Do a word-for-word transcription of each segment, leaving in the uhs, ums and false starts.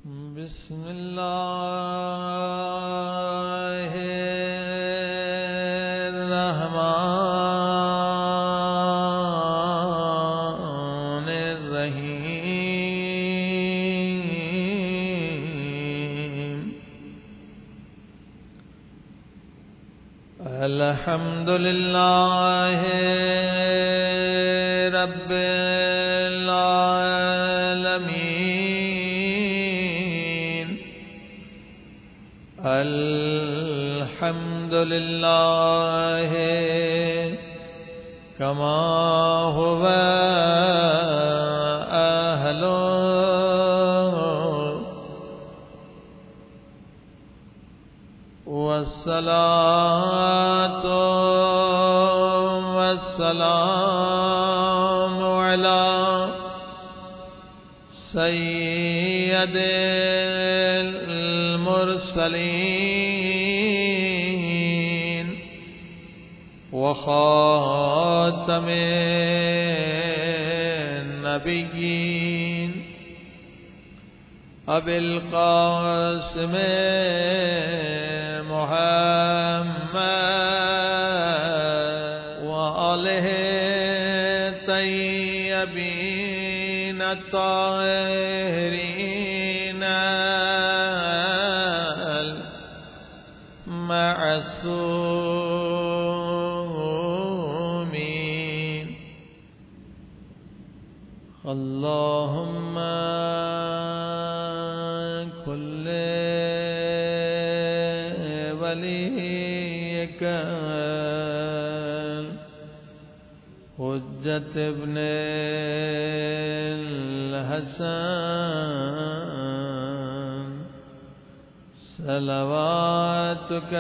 بسم اللہ الرحمن الرحیم الحمد للہ رب العالمین الحمد للہ کما هو اہل والصلاة والسلام على سید المرسلین وخاتم النبیین ابی القاسم محمد وآلہ طیبین الطاہرین المعصومین اللہم کل ولیک حجت ابن الحسن صلواتک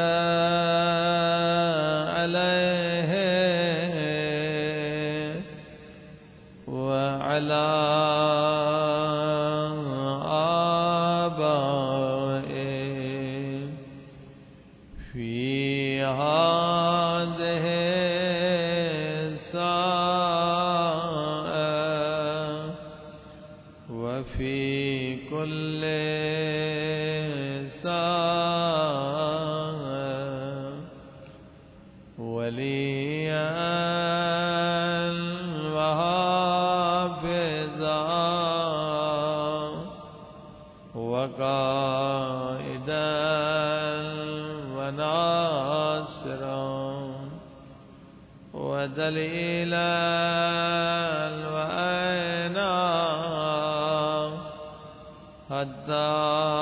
علیہ وعلی دلیلا وعینا حتی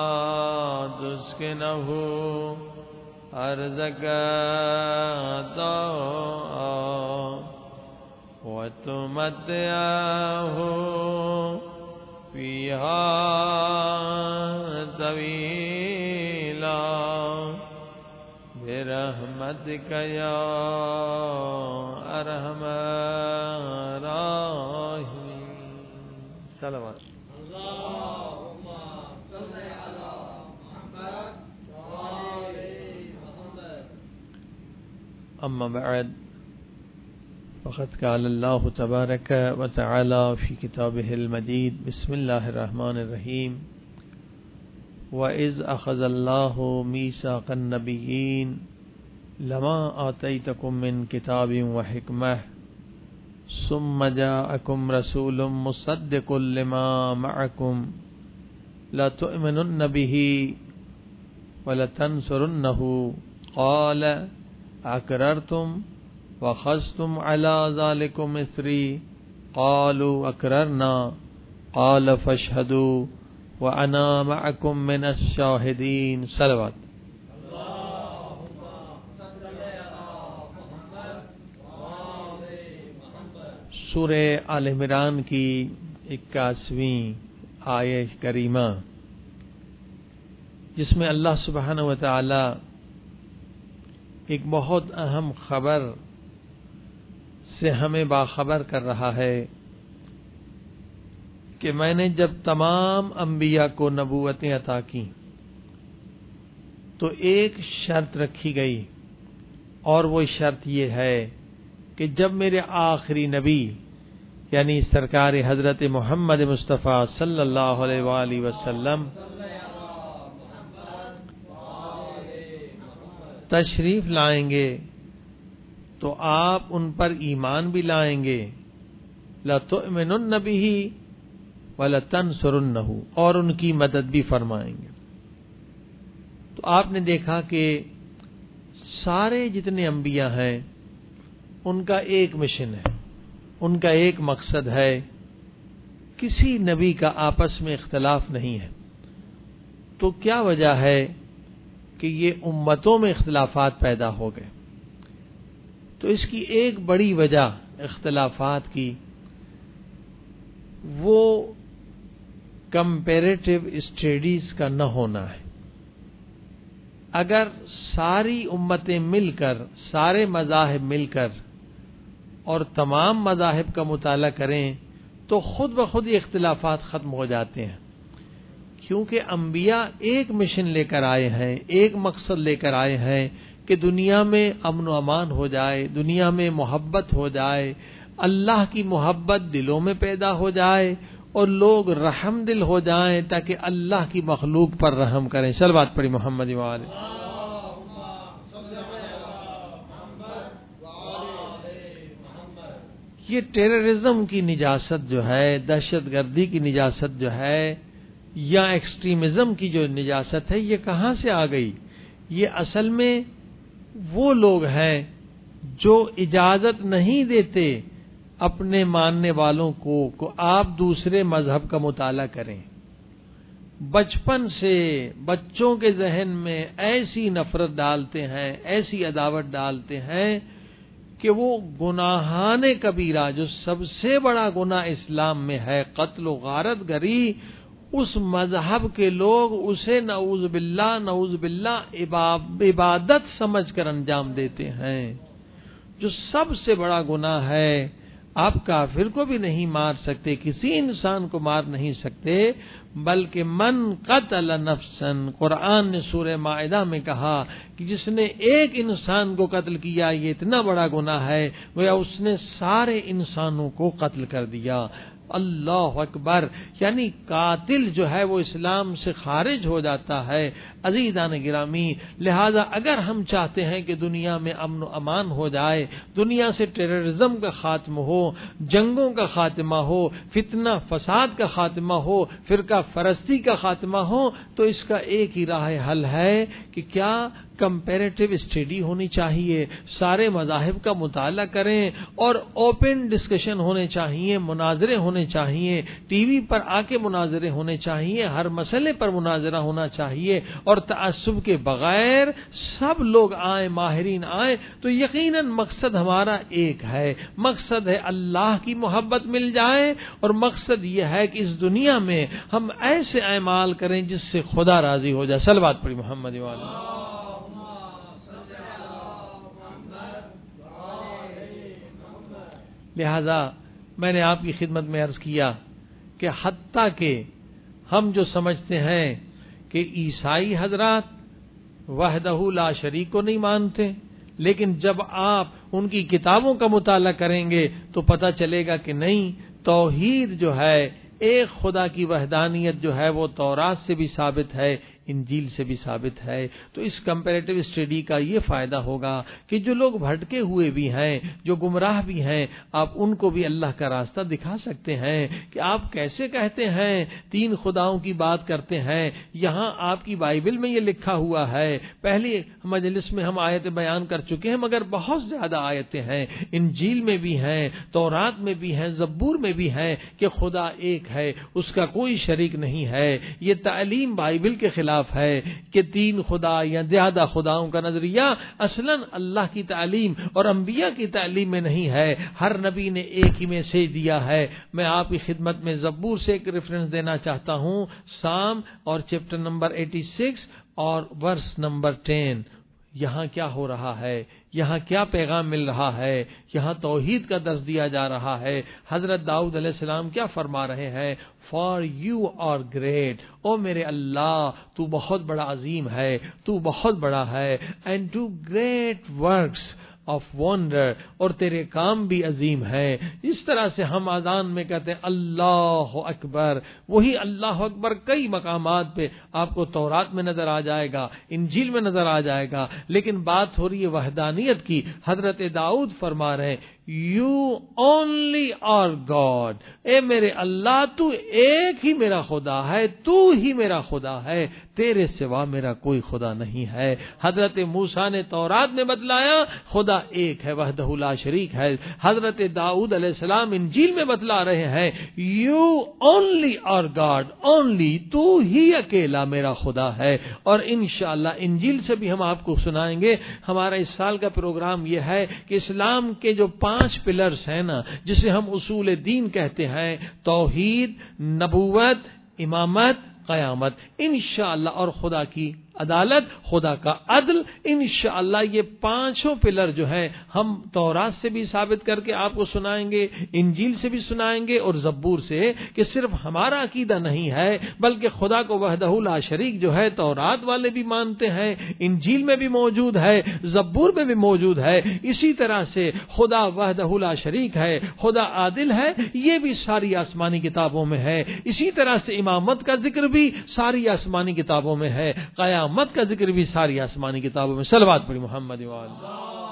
تسکنہ ارضک طوعا وتمتعہ فیہا طویلا برحمتک یا ارحم الراحمین صلوات اللہم صل علی محمد وآل محمد اما بعد فقد قال اللہ تبارک وتعالی فی کتابہ المجید بسم اللہ الرحمن الرحیم وَإِذْ أَخَذَ اللَّهُ مِيثَاقَ النَّبِيِّينَ لَمَا آتَيْتُكُم مِّن كِتَابٍ وَحِكْمَةٍ ثُمَّ جَاءَكُمْ رَسُولٌ مُصَدِّقٌ لِّمَا مَعَكُمْ لَتُؤْمِنُنَّ بِهِ وَلَتَنصُرُنَّهُ قَالَ أَقْرَرْتُمْ وَأَخَذْتُمْ عَلَى ذَلِكُمْ إِصْرِي قَالُوا أَقْرَرْنَا قَالَ فَاشْهَدُوا وَأَنَا مَعَكُمْ مِنَ الشَّاهِدِينَ صلوات سورہ آل عمران کی اکیاسویں آیت کریمہ جس میں اللہ سبحانہ و تعالی ایک بہت اہم خبر سے ہمیں باخبر کر رہا ہے کہ میں نے جب تمام انبیاء کو نبوتیں عطا کی تو ایک شرط رکھی گئی اور وہ شرط یہ ہے کہ جب میرے آخری نبی یعنی سرکار حضرت محمد مصطفیٰ صلی اللہ علیہ وآلہ وسلم تشریف لائیں گے تو آپ ان پر ایمان بھی لائیں گے، لَتُؤْمِنُنَّ بِهِ وَلَتَنْصُرُنَّهُ، اور ان کی مدد بھی فرمائیں گے۔ تو آپ نے دیکھا کہ سارے جتنے انبیاء ہیں ان کا ایک مشن ہے، ان کا ایک مقصد ہے، کسی نبی کا آپس میں اختلاف نہیں ہے۔ تو کیا وجہ ہے کہ یہ امتوں میں اختلافات پیدا ہو گئے؟ تو اس کی ایک بڑی وجہ اختلافات کی وہ کمپیریٹو اسٹڈیز کا نہ ہونا ہے۔ اگر ساری امتیں مل کر، سارے مذاہب مل کر اور تمام مذاہب کا مطالعہ کریں تو خود بخود یہ اختلافات ختم ہو جاتے ہیں، کیونکہ انبیاء ایک مشن لے کر آئے ہیں، ایک مقصد لے کر آئے ہیں کہ دنیا میں امن و امان ہو جائے، دنیا میں محبت ہو جائے، اللہ کی محبت دلوں میں پیدا ہو جائے اور لوگ رحم دل ہو جائیں تاکہ اللہ کی مخلوق پر رحم کریں۔ صلوات پڑھی محمد و آلہ۔ یہ ٹیررزم کی نجاست جو ہے، دہشت گردی کی نجاست جو ہے، یا ایکسٹریمزم کی جو نجاست ہے، یہ کہاں سے آ گئی؟ یہ اصل میں وہ لوگ ہیں جو اجازت نہیں دیتے اپنے ماننے والوں کو کو آپ دوسرے مذہب کا مطالعہ کریں۔ بچپن سے بچوں کے ذہن میں ایسی نفرت ڈالتے ہیں، ایسی عداوت ڈالتے ہیں کہ وہ گناہان کبیرہ، جو سب سے بڑا گناہ اسلام میں ہے، قتل و غارت گری، اس مذہب کے لوگ اسے نعوذ باللہ نعوذ باللہ عبادت سمجھ کر انجام دیتے ہیں، جو سب سے بڑا گناہ ہے۔ آپ کافر کو بھی نہیں مار سکتے، کسی انسان کو مار نہیں سکتے، بلکہ من قتل نفسا، قرآن نے سورہ مائدہ میں کہا کہ جس نے ایک انسان کو قتل کیا یہ اتنا بڑا گناہ ہے، گویا اس نے سارے انسانوں کو قتل کر دیا۔ اللہ اکبر، یعنی قاتل جو ہے وہ اسلام سے خارج ہو جاتا ہے۔ عزیزان گرامی، لہذا اگر ہم چاہتے ہیں کہ دنیا میں امن و امان ہو جائے، دنیا سے ٹیررزم کا خاتمہ ہو، جنگوں کا خاتمہ ہو، فتنہ فساد کا خاتمہ ہو، فرقہ پرستی کا خاتمہ ہو، تو اس کا ایک ہی راہ حل ہے کہ کیا کمپیریٹو اسٹڈی ہونی چاہیے، سارے مذاہب کا مطالعہ کریں اور اوپن ڈسکشن ہونے چاہیے، مناظرے ہونے چاہیے، ٹی وی پر آ کے مناظرے ہونے چاہیے، ہر مسئلے پر مناظرہ ہونا چاہیے، اور تعصب کے بغیر سب لوگ آئیں، ماہرین آئیں، تو یقیناً مقصد ہمارا ایک ہے، مقصد ہے اللہ کی محبت مل جائے، اور مقصد یہ ہے کہ اس دنیا میں ہم ایسے اعمال کریں جس سے خدا راضی ہو جائے۔ صلوات پڑھی محمد و آلہ۔ لہذا میں نے آپ کی خدمت میں عرض کیا کہ حتیٰ کہ ہم جو سمجھتے ہیں کہ عیسائی حضرات وحدہ لا شریک کو نہیں مانتے، لیکن جب آپ ان کی کتابوں کا مطالعہ کریں گے تو پتہ چلے گا کہ نہیں، توحید جو ہے، ایک خدا کی وحدانیت جو ہے وہ تورات سے بھی ثابت ہے، انجیل سے بھی ثابت ہے۔ تو اس کمپیریٹو اسٹڈی کا یہ فائدہ ہوگا کہ جو لوگ بھٹکے ہوئے بھی ہیں، جو گمراہ بھی ہیں، آپ ان کو بھی اللہ کا راستہ دکھا سکتے ہیں کہ آپ کیسے کہتے ہیں تین خداؤں کی بات کرتے ہیں، یہاں آپ کی بائبل میں یہ لکھا ہوا ہے، پہلی مجلس میں ہم آیتیں بیان کر چکے ہیں، مگر بہت زیادہ آیتیں ہیں، انجیل میں بھی ہیں، تورات میں بھی ہیں، زبور میں بھی ہیں کہ خدا ایک ہے، اس کا کوئی شریک نہیں ہے۔ یہ تعلیم بائبل کے خلاف ہے کہ تین خدا یا زیادہ خداؤں کا نظریہ اصلاً اللہ کی تعلیم اور انبیاء کی تعلیم میں نہیں ہے، ہر نبی نے ایک ہی میسیج دیا ہے۔ میں آپ کی خدمت میں زبور سے ایک ریفرنس دینا چاہتا ہوں، سام اور چیپٹر نمبر اٹھاسی اور ورس نمبر دس۔ یہاں کیا ہو رہا ہے، یہاں کیا پیغام مل رہا ہے، یہاں توحید کا درس دیا جا رہا ہے۔ حضرت داؤد علیہ السلام کیا فرما رہے ہیں؟ فار یو آر گریٹ، او میرے اللہ تو بہت بڑا عظیم ہے، تو بہت بڑا ہے، and do great works, of wonder, اور تیرے کام بھی عظیم ہیں. اس طرح سے ہم اذان میں کہتے ہیں اللہ اکبر. وہی اللہ اکبر کئی مقامات پہ آپ کو تورات میں نظر آ جائے گا، انجیل میں نظر آ جائے گا، لیکن بات ہو رہی ہے وحدانیت کی. حضرت داؤد فرما رہے ہیں یو اونلی آر گاڈ، اے میرے اللہ تو ایک ہی میرا خدا ہے، تو ہی میرا خدا ہے، تیرے سوا میرا کوئی خدا نہیں ہے. حضرت موسیٰ نے تورات میں بتلایا خدا ایک ہے، وحدہ لا شریک ہے. حضرت داؤد علیہ السلام انجیل میں بتلا رہے ہیں you only are God, only تو ہی اکیلا میرا خدا ہے. اور انشاءاللہ انجیل سے بھی ہم آپ کو سنائیں گے. ہمارا اس سال کا پروگرام یہ ہے کہ اسلام کے جو پانچ پلرز ہیں نا، جسے ہم اصول دین کہتے ہیں، توحید، نبوت، امامت، قیامت، انشاءاللہ، اور خدا کی عدالت، خدا کا عدل، انشاءاللہ یہ پانچوں پلر جو ہیں ہم تورات سے بھی ثابت کر کے آپ کو سنائیں گے، انجیل سے بھی سنائیں گے، اور زبور سے، کہ صرف ہمارا عقیدہ نہیں ہے بلکہ خدا کو وحدہ لا شریک جو ہے تورات والے بھی مانتے ہیں، انجیل میں بھی موجود ہے، زبور میں بھی موجود ہے. اسی طرح سے خدا وحدہ لا شریک ہے، خدا عادل ہے، یہ بھی ساری آسمانی کتابوں میں ہے. اسی طرح سے امامت کا ذکر بھی ساری آسمانی کتابوں میں ہے، قیامت مت کا ذکر بھی ساری آسمانی کتابوں میں. صلوات پڑھی محمد و آل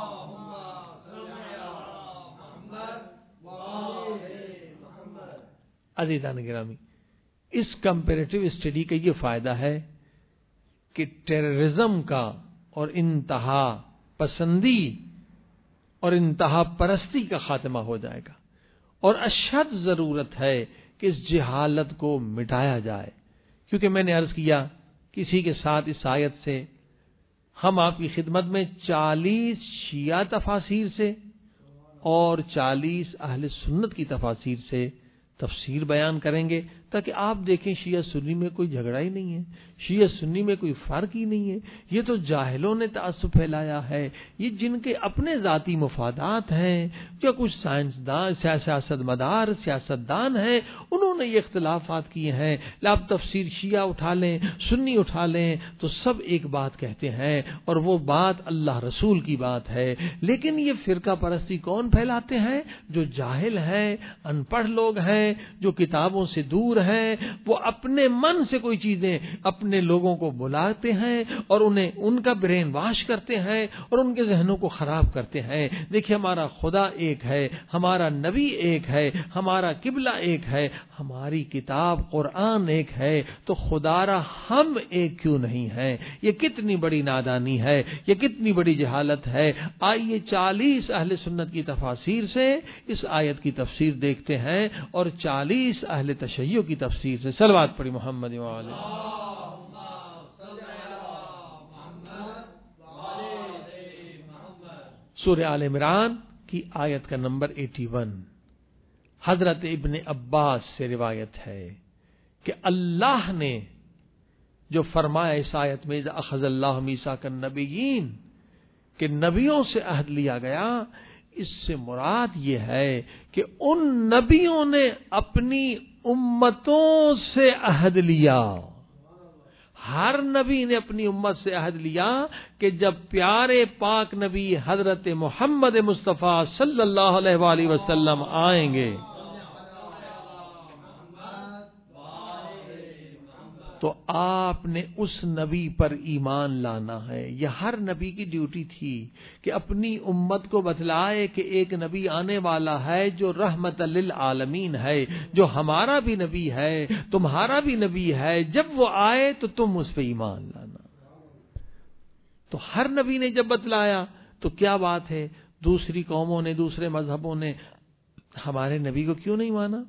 عزیزان گرامی. اس کمپیریٹو اسٹڈی کا یہ فائدہ ہے کہ ٹیررزم کا اور انتہا پسندی اور انتہا پرستی کا خاتمہ ہو جائے گا، اور اشد ضرورت ہے کہ اس جہالت کو مٹایا جائے. کیونکہ میں نے عرض کیا کسی کے ساتھ اس آیت سے ہم آپ کی خدمت میں چالیس شیعہ تفاسیر سے اور چالیس اہل سنت کی تفاسیر سے تفسیر بیان کریں گے، تاکہ آپ دیکھیں شیعہ سنی میں کوئی جھگڑا ہی نہیں ہے، شیعہ سنی میں کوئی فرق ہی نہیں ہے. یہ تو جاہلوں نے تعصب پھیلایا ہے، یہ جن کے اپنے ذاتی مفادات ہیں، یا کچھ سائنسدان، سیاست مدار، سیاست دان ہیں، انہوں نے یہ اختلافات کیے ہیں. آپ تفسیر شیعہ اٹھا لیں، سنی اٹھا لیں، تو سب ایک بات کہتے ہیں، اور وہ بات اللہ رسول کی بات ہے. لیکن یہ فرقہ پرستی کون پھیلاتے ہیں؟ جو جاہل ہیں، ان پڑھ لوگ ہیں، جو کتابوں سے دور ہیں. وہ اپنے من سے کوئی چیزیں اپنے لوگوں کو بلاتے ہیں اور انہیں ان کا برین واش کرتے ہیں اور ان کے ذہنوں کو خراب کرتے ہیں. دیکھیے ہمارا خدا ایک ہے، ہمارا نبی ایک ہے، ہمارا قبلہ ایک ہے، ہماری کتاب قرآن ایک ہے، تو خدا را ہم ایک کیوں نہیں ہیں؟ یہ کتنی بڑی نادانی ہے، یہ کتنی بڑی جہالت ہے. آئیے چالیس اہل سنت کی تفاسیر سے اس آیت کی تفسیر دیکھتے ہیں، اور چالیس اہل تشیع کی تفسیر سے. صلوات پڑھی محمد و آلہ. سورہ آل عمران کی آیت کا نمبر اکیاسی. حضرت ابن عباس سے روایت ہے کہ اللہ نے جو فرمایا اس آیت میں اخذ اللہ میثاق النبیین، کہ نبیوں سے عہد لیا گیا، اس سے مراد یہ ہے کہ ان نبیوں نے اپنی امتوں سے عہد لیا. ہر نبی نے اپنی امت سے عہد لیا کہ جب پیارے پاک نبی حضرت محمد مصطفیٰ صلی اللہ علیہ وآلہ وسلم آئیں گے تو آپ نے اس نبی پر ایمان لانا ہے. یہ ہر نبی کی ڈیوٹی تھی کہ اپنی امت کو بتلائے کہ ایک نبی آنے والا ہے جو رحمت للعالمین ہے، جو ہمارا بھی نبی ہے، تمہارا بھی نبی ہے، جب وہ آئے تو تم اس پہ ایمان لانا. تو ہر نبی نے جب بتلایا تو کیا بات ہے، دوسری قوموں نے، دوسرے مذہبوں نے ہمارے نبی کو کیوں نہیں مانا؟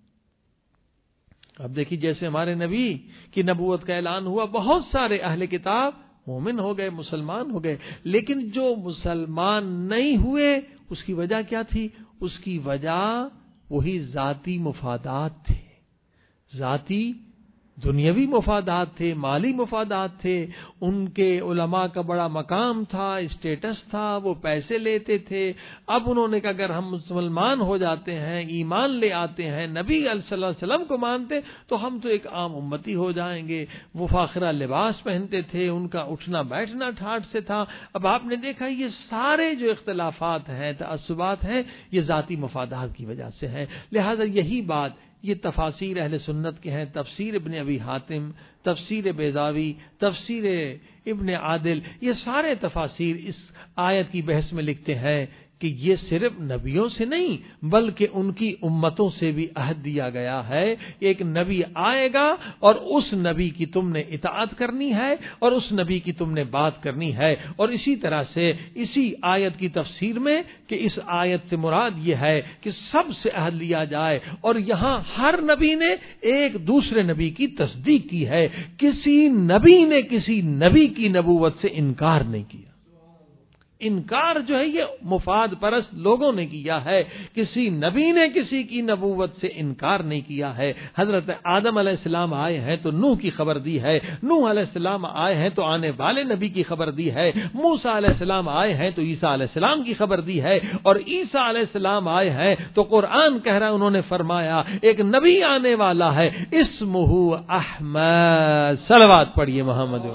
اب دیکھیے جیسے ہمارے نبی کی نبوت کا اعلان ہوا، بہت سارے اہل کتاب مومن ہو گئے، مسلمان ہو گئے، لیکن جو مسلمان نہیں ہوئے اس کی وجہ کیا تھی؟ اس کی وجہ وہی ذاتی مفادات تھے، ذاتی دنیاوی مفادات تھے، مالی مفادات تھے، ان کے علماء کا بڑا مقام تھا، اسٹیٹس تھا، وہ پیسے لیتے تھے۔ اب انہوں نے کہا اگر ہم مسلمان ہو جاتے ہیں، ایمان لے آتے ہیں، نبی صلی اللہ علیہ وسلم کو مانتے تو ہم تو ایک عام امتی ہو جائیں گے۔ وہ فاخرہ لباس پہنتے تھے، ان کا اٹھنا بیٹھنا ٹھاٹھ سے تھا۔ اب آپ نے دیکھا یہ سارے جو اختلافات ہیں، تعصبات ہیں، یہ ذاتی مفادات کی وجہ سے ہیں۔ لہذا یہی بات یہ تفاسیر اہل سنت کے ہیں، تفسیر ابن ابی حاتم، تفسیر بیضاوی، تفسیر ابن عادل، یہ سارے تفاسیر اس آیت کی بحث میں لکھتے ہیں کہ یہ صرف نبیوں سے نہیں بلکہ ان کی امتوں سے بھی عہد دیا گیا ہے۔ ایک نبی آئے گا اور اس نبی کی تم نے اطاعت کرنی ہے اور اس نبی کی تم نے بات کرنی ہے۔ اور اسی طرح سے اسی آیت کی تفسیر میں کہ اس آیت سے مراد یہ ہے کہ سب سے عہد لیا جائے، اور یہاں ہر نبی نے ایک دوسرے نبی کی تصدیق کی ہے، کسی نبی نے کسی نبی کی نبوت سے انکار نہیں کیا۔ انکار جو ہے یہ مفاد پرست لوگوں نے کیا ہے، کسی نبی نے کسی کی نبوت سے انکار نہیں کیا ہے۔ حضرت آدم علیہ السلام آئے ہیں تو نوح کی خبر دی ہے، نوح علیہ السلام آئے ہیں تو آنے والے نبی کی خبر دی ہے، موسیٰ علیہ السلام آئے ہیں تو عیسیٰ علیہ السلام کی خبر دی ہے، اور عیسیٰ علیہ السلام آئے ہیں تو قرآن کہہ رہا ہے، انہوں نے فرمایا ایک نبی آنے والا ہے اسمہ احمد۔ صلوات پڑھیے محمد۔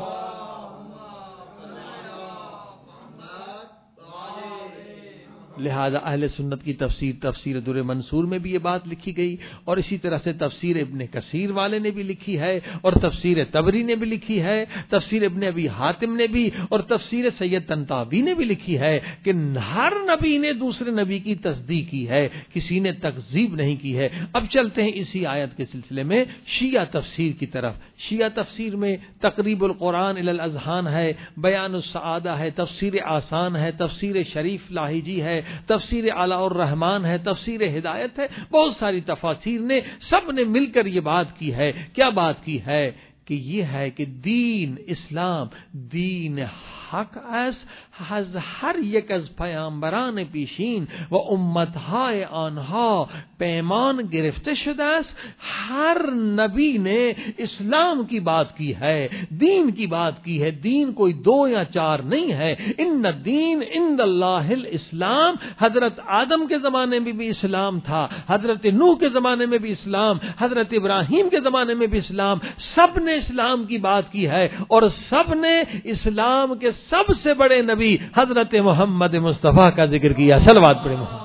لہذا اہل سنت کی تفسیر تفسیر در منصور میں بھی یہ بات لکھی گئی، اور اسی طرح سے تفسیر ابن کثیر والے نے بھی لکھی ہے، اور تفسیر طبری نے بھی لکھی ہے، تفسیر ابن ابی حاتم نے بھی، اور تفسیر سید طنطاوی نے بھی لکھی ہے کہ ہر نبی نے دوسرے نبی کی تصدیق کی ہے، کسی نے تکذیب نہیں کی ہے۔ اب چلتے ہیں اسی آیت کے سلسلے میں شیعہ تفسیر کی طرف۔ شیعہ تفسیر میں تقریب القرآن الی الاذہان ہے، بیان السعادہ ہے، تفسیر آسان ہے، تفسیر شریف لاہیجی ہے، تفسیر علاء الرحمن ہے، تفسیر ہدایت ہے، بہت ساری تفاسیر نے سب نے مل کر یہ بات کی ہے۔ کیا بات کی ہے؟ کہ یہ ہے کہ دین اسلام دین حق است، از ہر یک از پیامبران پیشین و امتهای آنها پیمان گرفته شده است۔ ہر نبی نے اسلام کی بات کی ہے، دین کی بات کی ہے، دین کوئی دو یا چار نہیں ہے۔ ان الدین عند اللہ الاسلام، حضرت آدم کے زمانے میں بھی اسلام تھا، حضرت نوح کے زمانے میں بھی اسلام، حضرت ابراہیم کے زمانے میں بھی اسلام، سب نے اسلام کی بات کی ہے، اور سب نے اسلام کے سب سے بڑے نبی حضرت محمد مصطفیٰ کا ذکر کیا۔ صلوات پڑھیں محمد۔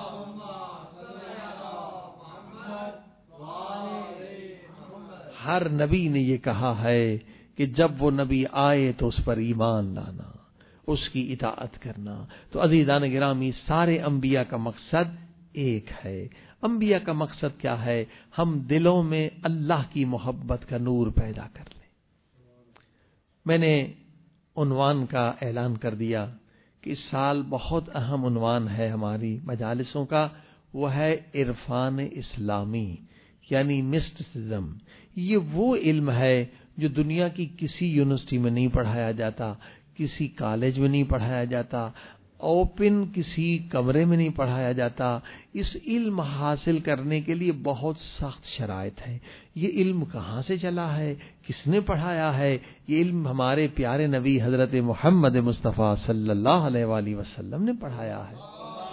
ہر نبی نے یہ کہا ہے کہ جب وہ نبی آئے تو اس پر ایمان لانا، اس کی اطاعت کرنا۔ تو عزیزان گرامی، سارے انبیاء کا مقصد ایک ہے۔ انبیاء کا مقصد کیا ہے؟ ہم دلوں میں اللہ کی محبت کا نور پیدا کر لیں۔ میں نے عنوان کا اعلان کر دیا کہ اس سال بہت اہم عنوان ہے ہماری مجالسوں کا، وہ ہے عرفان اسلامی، یعنی مسٹسزم۔ یہ وہ علم ہے جو دنیا کی کسی یونیورسٹی میں نہیں پڑھایا جاتا، کسی کالج میں نہیں پڑھایا جاتا، اوپن کسی کمرے میں نہیں پڑھایا جاتا۔ اس علم حاصل کرنے کے لیے بہت سخت شرائط ہیں۔ یہ علم کہاں سے چلا ہے؟ کس نے پڑھایا ہے؟ یہ علم ہمارے پیارے نبی حضرت محمد مصطفیٰ صلی اللہ علیہ وآلہ وسلم نے پڑھایا ہے۔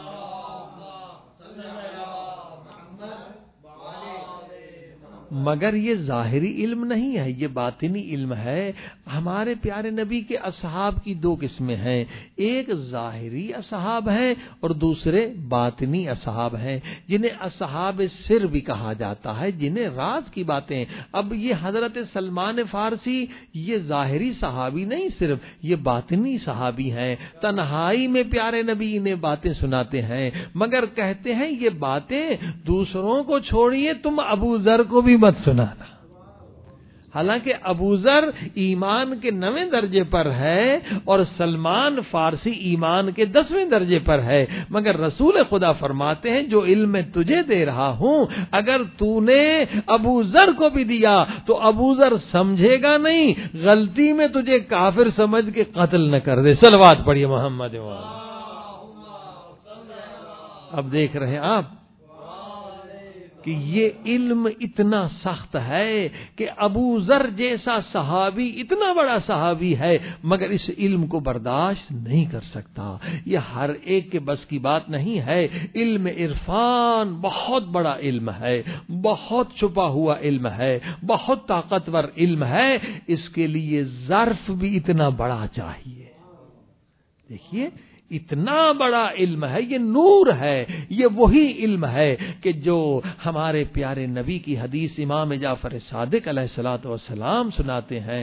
مگر یہ ظاہری علم نہیں ہے، یہ باطنی علم ہے۔ ہمارے پیارے نبی کے اصحاب کی دو قسمیں ہیں، ایک ظاہری اصحاب ہیں اور دوسرے باطنی اصحاب ہیں، جنہیں اصحاب سر بھی کہا جاتا ہے، جنہیں راز کی باتیں۔ اب یہ حضرت سلمان فارسی یہ ظاہری صحابی نہیں، صرف یہ باطنی صحابی ہیں۔ تنہائی میں پیارے نبی انہیں باتیں سناتے ہیں، مگر کہتے ہیں یہ باتیں دوسروں کو چھوڑیے، تم ابو ذر کو بھی مت سنانا۔ حالانکہ ابو ذر ایمان کے نویں درجے پر ہے اور سلمان فارسی ایمان کے دسویں درجے پر ہے، مگر رسول خدا فرماتے ہیں جو علم میں تجھے دے رہا ہوں اگر تو نے ابو ذر کو بھی دیا تو ابو ذر سمجھے گا نہیں، غلطی میں تجھے کافر سمجھ کے قتل نہ کر دے۔ صلوات پڑھیے محمد۔ اب دیکھ رہے ہیں آپ کہ یہ علم اتنا سخت ہے کہ ابو ذر جیسا صحابی اتنا بڑا صحابی ہے مگر اس علم کو برداشت نہیں کر سکتا. یہ ہر ایک کے بس کی بات نہیں ہے. علم عرفان بہت بڑا علم ہے, بہت چھپا ہوا علم ہے, بہت طاقتور علم ہے. اس کے لیے ظرف بھی اتنا بڑا چاہیے. دیکھیے اتنا بڑا علم ہے, یہ نور ہے, یہ وہی علم ہے کہ جو ہمارے پیارے نبی کی حدیث امام جعفر صادق علیہ الصلوۃ والسلام سناتے ہیں.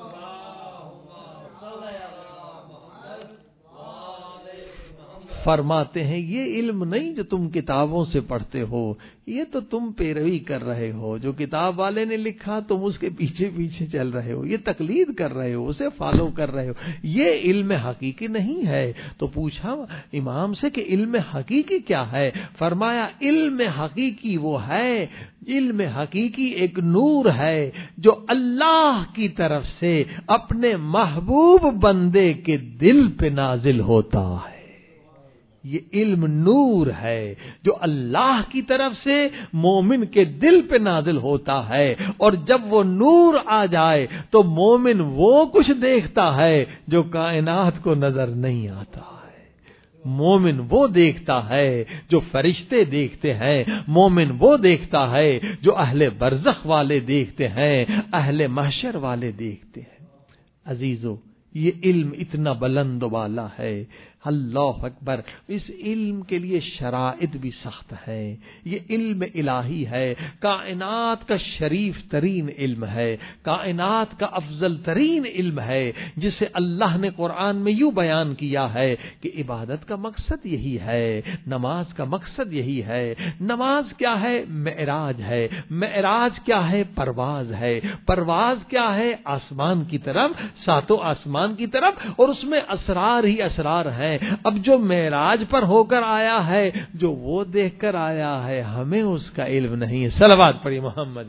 فرماتے ہیں یہ علم نہیں جو تم کتابوں سے پڑھتے ہو, یہ تو تم پیروی کر رہے ہو. جو کتاب والے نے لکھا تم اس کے پیچھے پیچھے چل رہے ہو, یہ تقلید کر رہے ہو, اسے فالو کر رہے ہو. یہ علم حقیقی نہیں ہے. تو پوچھا امام سے کہ علم حقیقی کیا ہے؟ فرمایا علم حقیقی وہ ہے, علم حقیقی ایک نور ہے جو اللہ کی طرف سے اپنے محبوب بندے کے دل پہ نازل ہوتا ہے. یہ علم نور ہے جو اللہ کی طرف سے مومن کے دل پہ نازل ہوتا ہے, اور جب وہ نور آ جائے تو مومن وہ کچھ دیکھتا ہے جو کائنات کو نظر نہیں آتا ہے. مومن وہ دیکھتا ہے جو فرشتے دیکھتے ہیں, مومن وہ دیکھتا ہے جو اہل برزخ والے دیکھتے ہیں, اہل محشر والے دیکھتے ہیں. عزیزو یہ علم اتنا بلند و بالا ہے. اللہ اکبر. اس علم کے لیے شرائط بھی سخت ہے. یہ علم الہی ہے, کائنات کا شریف ترین علم ہے, کائنات کا افضل ترین علم ہے, جسے اللہ نے قرآن میں یوں بیان کیا ہے کہ عبادت کا مقصد یہی ہے, نماز کا مقصد یہی ہے. نماز کیا ہے؟ معراج ہے. معراج کیا ہے؟ پرواز ہے. پرواز کیا ہے؟ آسمان کی طرف, ساتوں آسمان کی طرف, اور اس میں اسرار ہی اسرار ہیں. اب جو معراج پر ہو کر آیا ہے, جو وہ دیکھ کر آیا ہے, ہمیں اس کا علم نہیں ہے. صلوات پڑھی محمد.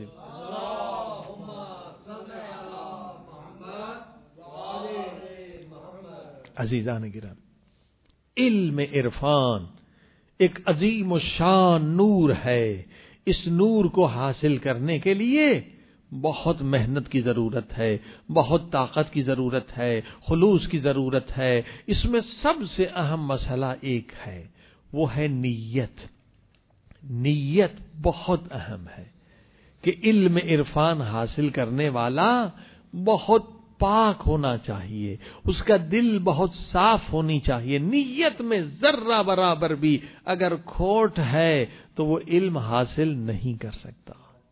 عزیزان گرامی, علم عرفان ایک عظیم الشان نور ہے. اس نور کو حاصل کرنے کے لیے بہت محنت کی ضرورت ہے, بہت طاقت کی ضرورت ہے, خلوص کی ضرورت ہے. اس میں سب سے اہم مسئلہ ایک ہے, وہ ہے نیت. نیت بہت اہم ہے کہ علم عرفان حاصل کرنے والا بہت پاک ہونا چاہیے, اس کا دل بہت صاف ہونی چاہیے. نیت میں ذرہ برابر بھی اگر کھوٹ ہے تو وہ علم حاصل نہیں کر سکتا.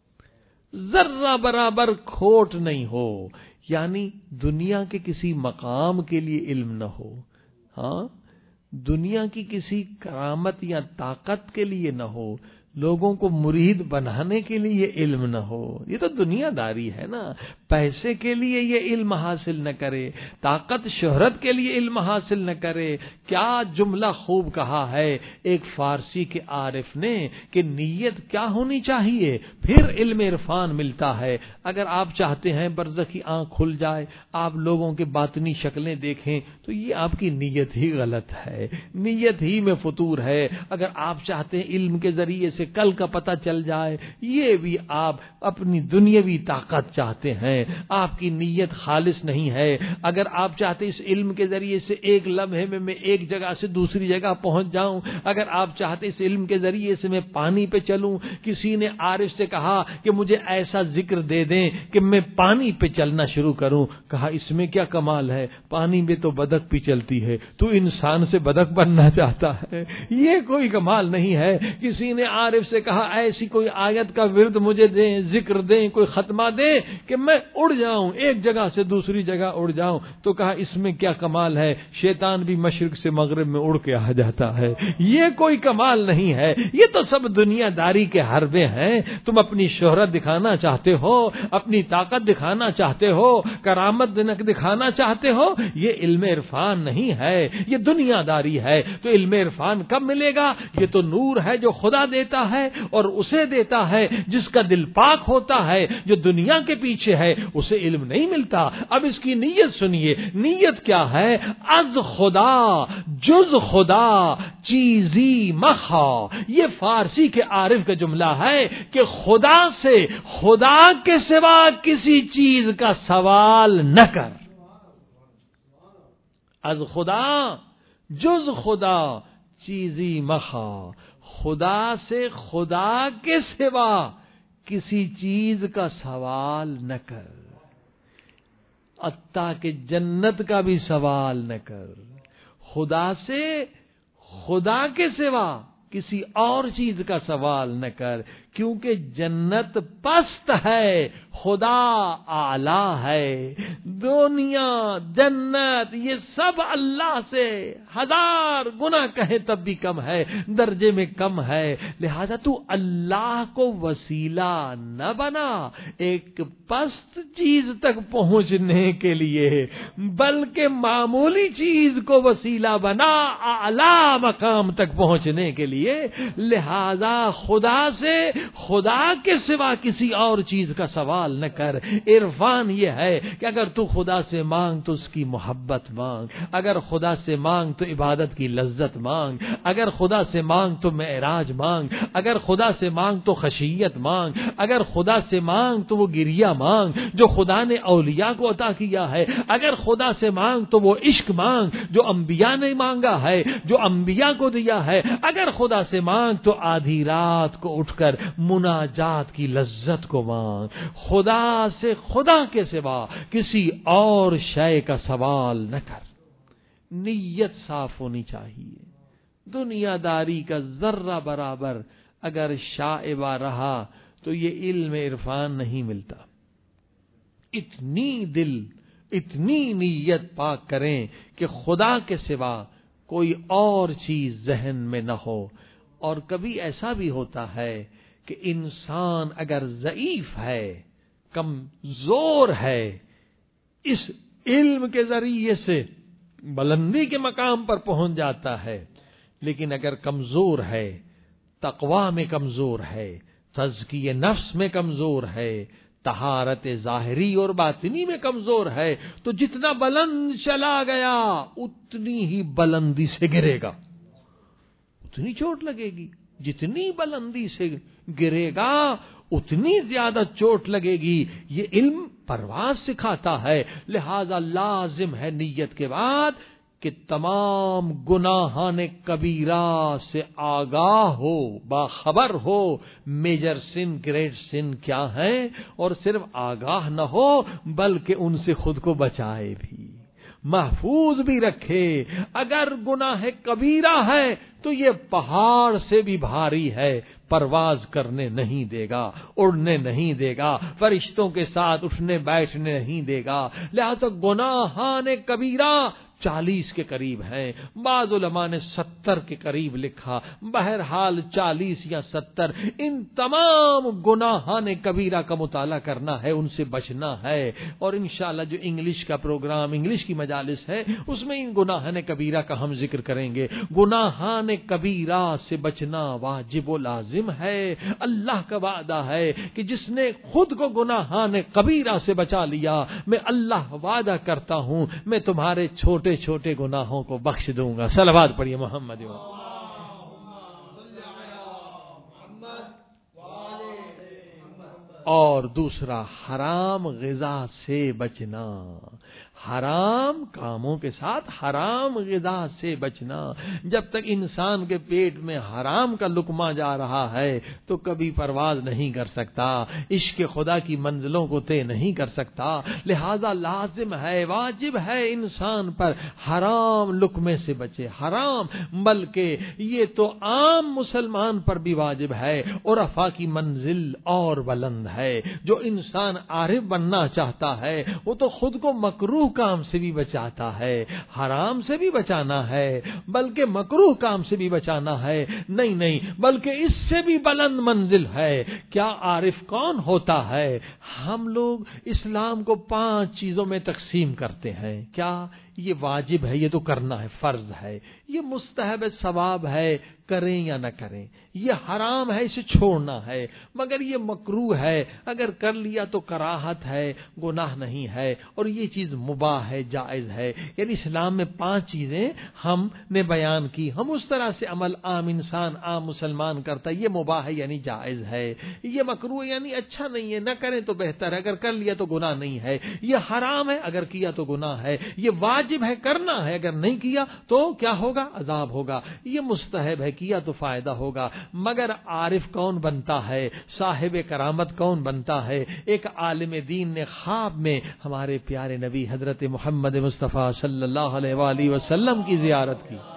ذرہ برابر کھوٹ نہیں ہو, یعنی دنیا کے کسی مقام کے لیے علم نہ ہو, ہاں دنیا کی کسی کرامت یا طاقت کے لیے نہ ہو, لوگوں کو مرید بنانے کے لیے علم نہ ہو. یہ تو دنیا داری ہے نا. پیسے کے لیے یہ علم حاصل نہ کرے, طاقت شہرت کے لیے علم حاصل نہ کرے. کیا جملہ خوب کہا ہے ایک فارسی کے عارف نے کہ نیت کیا ہونی چاہیے, پھر علم عرفان ملتا ہے. اگر آپ چاہتے ہیں برزخ کی آنکھ کھل جائے, آپ لوگوں کے باطنی شکلیں دیکھیں, تو یہ آپ کی نیت ہی غلط ہے, نیت ہی میں فطور ہے. اگر آپ چاہتے ہیں علم کے ذریعے سے کل کا پتہ چل جائے, یہ بھی آپ اپنی دنیاوی طاقت چاہتے ہیں, آپ کی نیت خالص نہیں ہے. اگر آپ چاہتے ہیں اس علم کے ذریعے سے ایک لمحے میں میں ایک جگہ سے دوسری جگہ پہنچ جاؤں, اگر آپ چاہتے ہیں اس علم کے ذریعے سے میں پانی پہ چلوں, کسی نے عارف سے کہا کہ مجھے ایسا ذکر دے دیں کہ میں پانی پہ چلنا شروع کروں, کہا اس میں کیا کمال ہے, پانی میں تو بدک بھی چلتی ہے, تو انسان سے بدک بننا چاہتا ہے, یہ کوئی کمال نہیں ہے. کسی نے عارف سے کہا ایسی کوئی آیت کا ورد مجھے دیں, ذکر دیں, کوئی ختمہ دیں کہ میں اڑ جاؤں, ایک جگہ سے دوسری جگہ اڑ جاؤں, تو کہا اس میں کیا کمال ہے, شیطان بھی مشرق سے مغرب میں اڑ کے آ جاتا ہے. یہ کوئی کمال نہیں ہے, یہ تو سب دنیا داری کے حربے ہیں. تم اپنی شہرت دکھانا چاہتے ہو, اپنی طاقت دکھانا چاہتے ہو, کرامت دکھانا چاہتے ہو, یہ علم عرفان نہیں ہے, یہ دنیا داری ہے. تو علم عرفان کب ملے گا؟ یہ تو نور ہے جو خدا دیتا ہے اور اسے دیتا ہے جس کا دل پاک ہوتا ہے. جو دنیا کے پیچھے ہے اسے علم نہیں ملتا. اب اس کی نیت سنیے. نیت کیا ہے؟ از خدا جز خدا چیزی مخا. یہ فارسی کے عارف کا جملہ ہے کہ خدا سے، خدا کے سوا کسی چیز کا سوال نہ کر. از خدا جز خدا چیزی مخا. خدا سے خدا کے سوا کسی چیز کا سوال نہ کر. حتیٰ کہ جنت کا بھی سوال نہ کر. خدا سے خدا کے سوا کسی اور چیز کا سوال نہ کر، کیونکہ جنت پست ہے، خدا اعلی ہے. دنیا، جنت، یہ سب اللہ سے ہزار گنا کہیں تب بھی کم ہے، درجے میں کم ہے. لہذا تو اللہ کو وسیلہ نہ بنا ایک پست چیز تک پہنچنے کے لیے، بلکہ معمولی چیز کو وسیلہ بنا اعلی مقام تک پہنچنے کے لیے. لہذا خدا سے خدا کے سوا کسی اور چیز کا سوال نہ کر. عرفان یہ ہے کہ اگر تو خدا سے مانگ تو اس کی محبت مانگ، اگر خدا سے مانگ تو عبادت کی لذت مانگ، اگر خدا سے مانگ تو معراج مانگ، اگر خدا سے مانگ تو خشیت مانگ، اگر خدا سے مانگ تو وہ گریہ مانگ جو خدا نے اولیاء کو عطا کیا ہے، اگر خدا سے مانگ تو وہ عشق مانگ جو انبیاء نے مانگا ہے، جو انبیاء کو دیا ہے. اگر خدا سے مانگ تو آدھی رات کو اٹھ کر مناجات کی لذت کو مانگ. خدا سے خدا کے سوا کسی اور شے کا سوال نہ کر. نیت صاف ہونی چاہیے. دنیا داری کا ذرہ برابر اگر شائبہ رہا تو یہ علم عرفان نہیں ملتا. اتنی دل، اتنی نیت پاک کریں کہ خدا کے سوا کوئی اور چیز ذہن میں نہ ہو. اور کبھی ایسا بھی ہوتا ہے کہ انسان اگر ضعیف ہے، کمزور ہے، اس علم کے ذریعے سے بلندی کے مقام پر پہنچ جاتا ہے، لیکن اگر کمزور ہے، تقوی میں کمزور ہے، تزکیہ نفس میں کمزور ہے، طہارت ظاہری اور باطنی میں کمزور ہے، تو جتنا بلند چلا گیا اتنی ہی بلندی سے گرے گا، اتنی چوٹ لگے گی. جتنی بلندی سے گرے گا اتنی زیادہ چوٹ لگے گی. یہ علم پرواز سکھاتا ہے. لہذا لازم ہے نیت کے بعد کہ تمام گناہان کبیرہ سے آگاہ ہو، باخبر ہو میجر سن، گریٹ سن کیا ہیں، اور صرف آگاہ نہ ہو بلکہ ان سے خود کو بچائے بھی، محفوظ بھی رکھے. اگر گناہ کبیرہ ہے تو یہ پہاڑ سے بھی بھاری ہے، پرواز کرنے نہیں دے گا، اڑنے نہیں دے گا، فرشتوں کے ساتھ اٹھنے بیٹھنے نہیں دے گا. لہذا گناہان کبیرہ چالیس کے قریب ہیں، بعض علماء نے ستر کے قریب لکھا، بہرحال چالیس یا ستر. ان تمام گناہان کبیرہ کا مطالعہ کرنا ہے، ان سے بچنا ہے. اور انشاءاللہ جو انگلش کا پروگرام، انگلش کی مجالس ہے، اس میں ان گناہان کبیرہ کا ہم ذکر کریں گے. گناہان کبیرہ سے بچنا واجب و لازم ہے. اللہ کا وعدہ ہے کہ جس نے خود کو گناہان کبیرہ سے بچا لیا، میں اللہ وعدہ کرتا ہوں میں تمہارے چھوٹے چھوٹے گناہوں کو بخش دوں گا. صلوات پڑھیے محمد. اور دوسرا حرام غذا سے بچنا، حرام کاموں کے ساتھ حرام غذا سے بچنا. جب تک انسان کے پیٹ میں حرام کا لقمہ جا رہا ہے تو کبھی پرواز نہیں کر سکتا، عشق خدا کی منزلوں کو طے نہیں کر سکتا. لہذا لازم ہے، واجب ہے انسان پر حرام لقمے سے بچے. حرام بلکہ یہ تو عام مسلمان پر بھی واجب ہے، عرفاء کی منزل اور بلند ہے. جو انسان عارف بننا چاہتا ہے وہ تو خود کو مکروہ کام سے بھی بچاتا ہے، حرام سے بھی بچانا ہے، بلکہ مکروہ کام سے بھی بچانا ہے. نہیں نہیں، بلکہ اس سے بھی بلند منزل ہے. کیا عارف کون ہوتا ہے؟ ہم لوگ اسلام کو پانچ چیزوں میں تقسیم کرتے ہیں. کیا؟ یہ واجب ہے، یہ تو کرنا ہے، فرض ہے، یہ مستحب ہے، ثواب ہے، کریں یا نہ کریں، یہ حرام ہے، اسے چھوڑنا ہے، مگر یہ مکروہ ہے، اگر کر لیا تو کراہت ہے، گناہ نہیں ہے، اور یہ چیز مباح ہے، جائز ہے۔ یعنی اسلام میں پانچ چیزیں ہم نے بیان کی، ہم اس طرح سے عمل عام انسان عام مسلمان کرتا ہے، یہ مباح ہے یعنی جائز ہے، یہ مکروہ یعنی اچھا نہیں ہے، نہ کریں تو بہتر ہے، اگر کر لیا تو گناہ نہیں ہے، یہ حرام ہے، اگر کیا تو گناہ ہے، یہ واجب ہے، کرنا ہے، اگر نہیں کیا تو کیا ہوگا؟ عذاب ہوگا، یہ مستحب ہے، کیا تو فائدہ ہوگا۔ مگر عارف کون بنتا ہے، صاحب کرامت کون بنتا ہے؟ ایک عالم دین نے خواب میں ہمارے پیارے نبی حضرت محمد مصطفیٰ صلی اللہ علیہ وآلہ وسلم کی زیارت کی،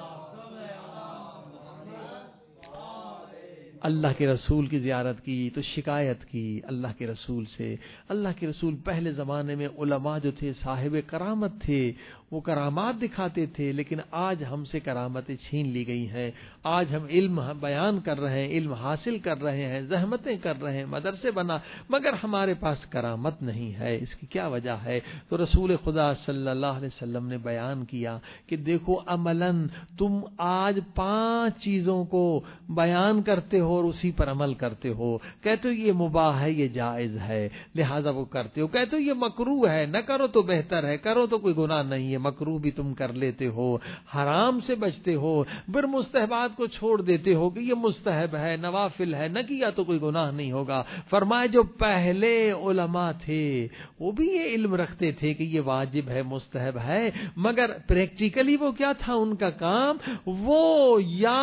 اللہ کے رسول کی زیارت کی تو شکایت کی اللہ کے رسول سے۔ اللہ کے رسول پہلے زمانے میں علماء جو تھے صاحب کرامت تھے، وہ کرامات دکھاتے تھے، لیکن آج ہم سے کرامتیں چھین لی گئی ہیں، آج ہم علم بیان کر رہے ہیں، علم حاصل کر رہے ہیں، زحمتیں کر رہے ہیں، مدرسے بنا، مگر ہمارے پاس کرامت نہیں ہے۔ اس کی کیا وجہ ہے؟ تو رسول خدا صلی اللہ علیہ وسلم نے بیان کیا کہ دیکھو عملاً تم آج پانچ چیزوں کو بیان کرتے ہو اور اسی پر عمل کرتے ہو، کہتے ہو یہ مباح ہے، یہ جائز ہے، لہذا وہ کرتے ہو، کہتے ہو یہ مکروہ ہے، نہ کرو تو بہتر ہے، کرو تو کوئی گناہ نہیں ہے، مکروہ بھی تم کر لیتے ہو، حرام سے بچتے ہو، پھر مستحبات کو چھوڑ دیتے ہو کہ یہ مستحب ہے، نوافل ہے، نہ کیا تو کوئی گناہ نہیں ہوگا۔ فرمائے جو پہلے علماء تھے وہ بھی یہ علم رکھتے تھے کہ یہ واجب ہے، مستحب ہے، مگر پریکٹیکلی وہ کیا تھا ان کا کام؟ وہ یا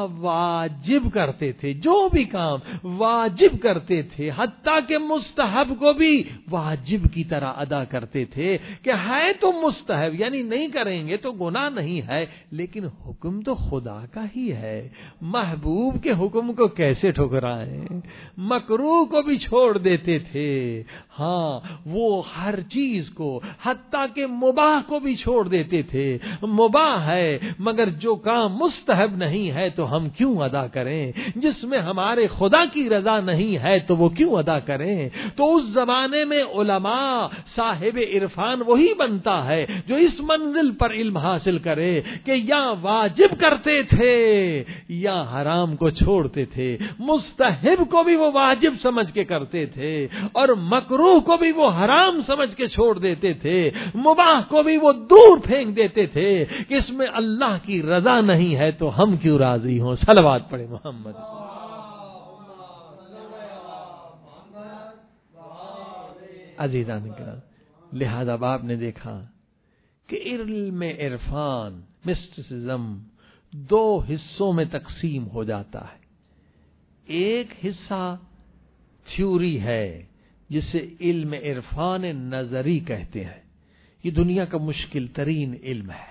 واجب کرتے تھے، جو بھی کام واجب کرتے تھے، حتیٰ کہ مستحب کو بھی واجب کی طرح ادا کرتے تھے کہ ہے تو مستحب، یعنی نہیں کریں گے تو گناہ نہیں ہے، لیکن حکم تو خدا کا ہی ہے، محبوب کے حکم کو کیسے ٹھکرائیں؟ مکروہ کو بھی چھوڑ دیتے تھے، ہاں وہ ہر چیز کو حتیٰ کہ مباح کو بھی چھوڑ دیتے تھے، مباح ہے مگر جو کام مستحب نہیں ہے تو ہم کیوں ادا کریں، جس میں ہمارے خدا کی رضا نہیں ہے تو وہ کیوں ادا کریں؟ تو اس زمانے میں علماء صاحب عرفان وہی بنتا ہے جو اس منزل پر علم حاصل کرے کہ یا واجب کرتے تھے یا حرام کو چھوڑتے تھے، مستحب کو بھی وہ واجب سمجھ کے کرتے تھے اور مکروہ کو بھی وہ حرام سمجھ کے چھوڑ دیتے تھے، مباح کو بھی وہ دور پھینک دیتے تھے کہ اس میں اللہ کی رضا نہیں ہے تو ہم کیوں راضی ہوں۔ صلوات پڑھے محمد۔ عزیزان کرام، لہذا آپ نے دیکھا کہ علم عرفان مسٹسزم دو حصوں میں تقسیم ہو جاتا ہے۔ ایک حصہ تھیوری ہے جسے علم عرفان نظری کہتے ہیں، یہ دنیا کا مشکل ترین علم ہے،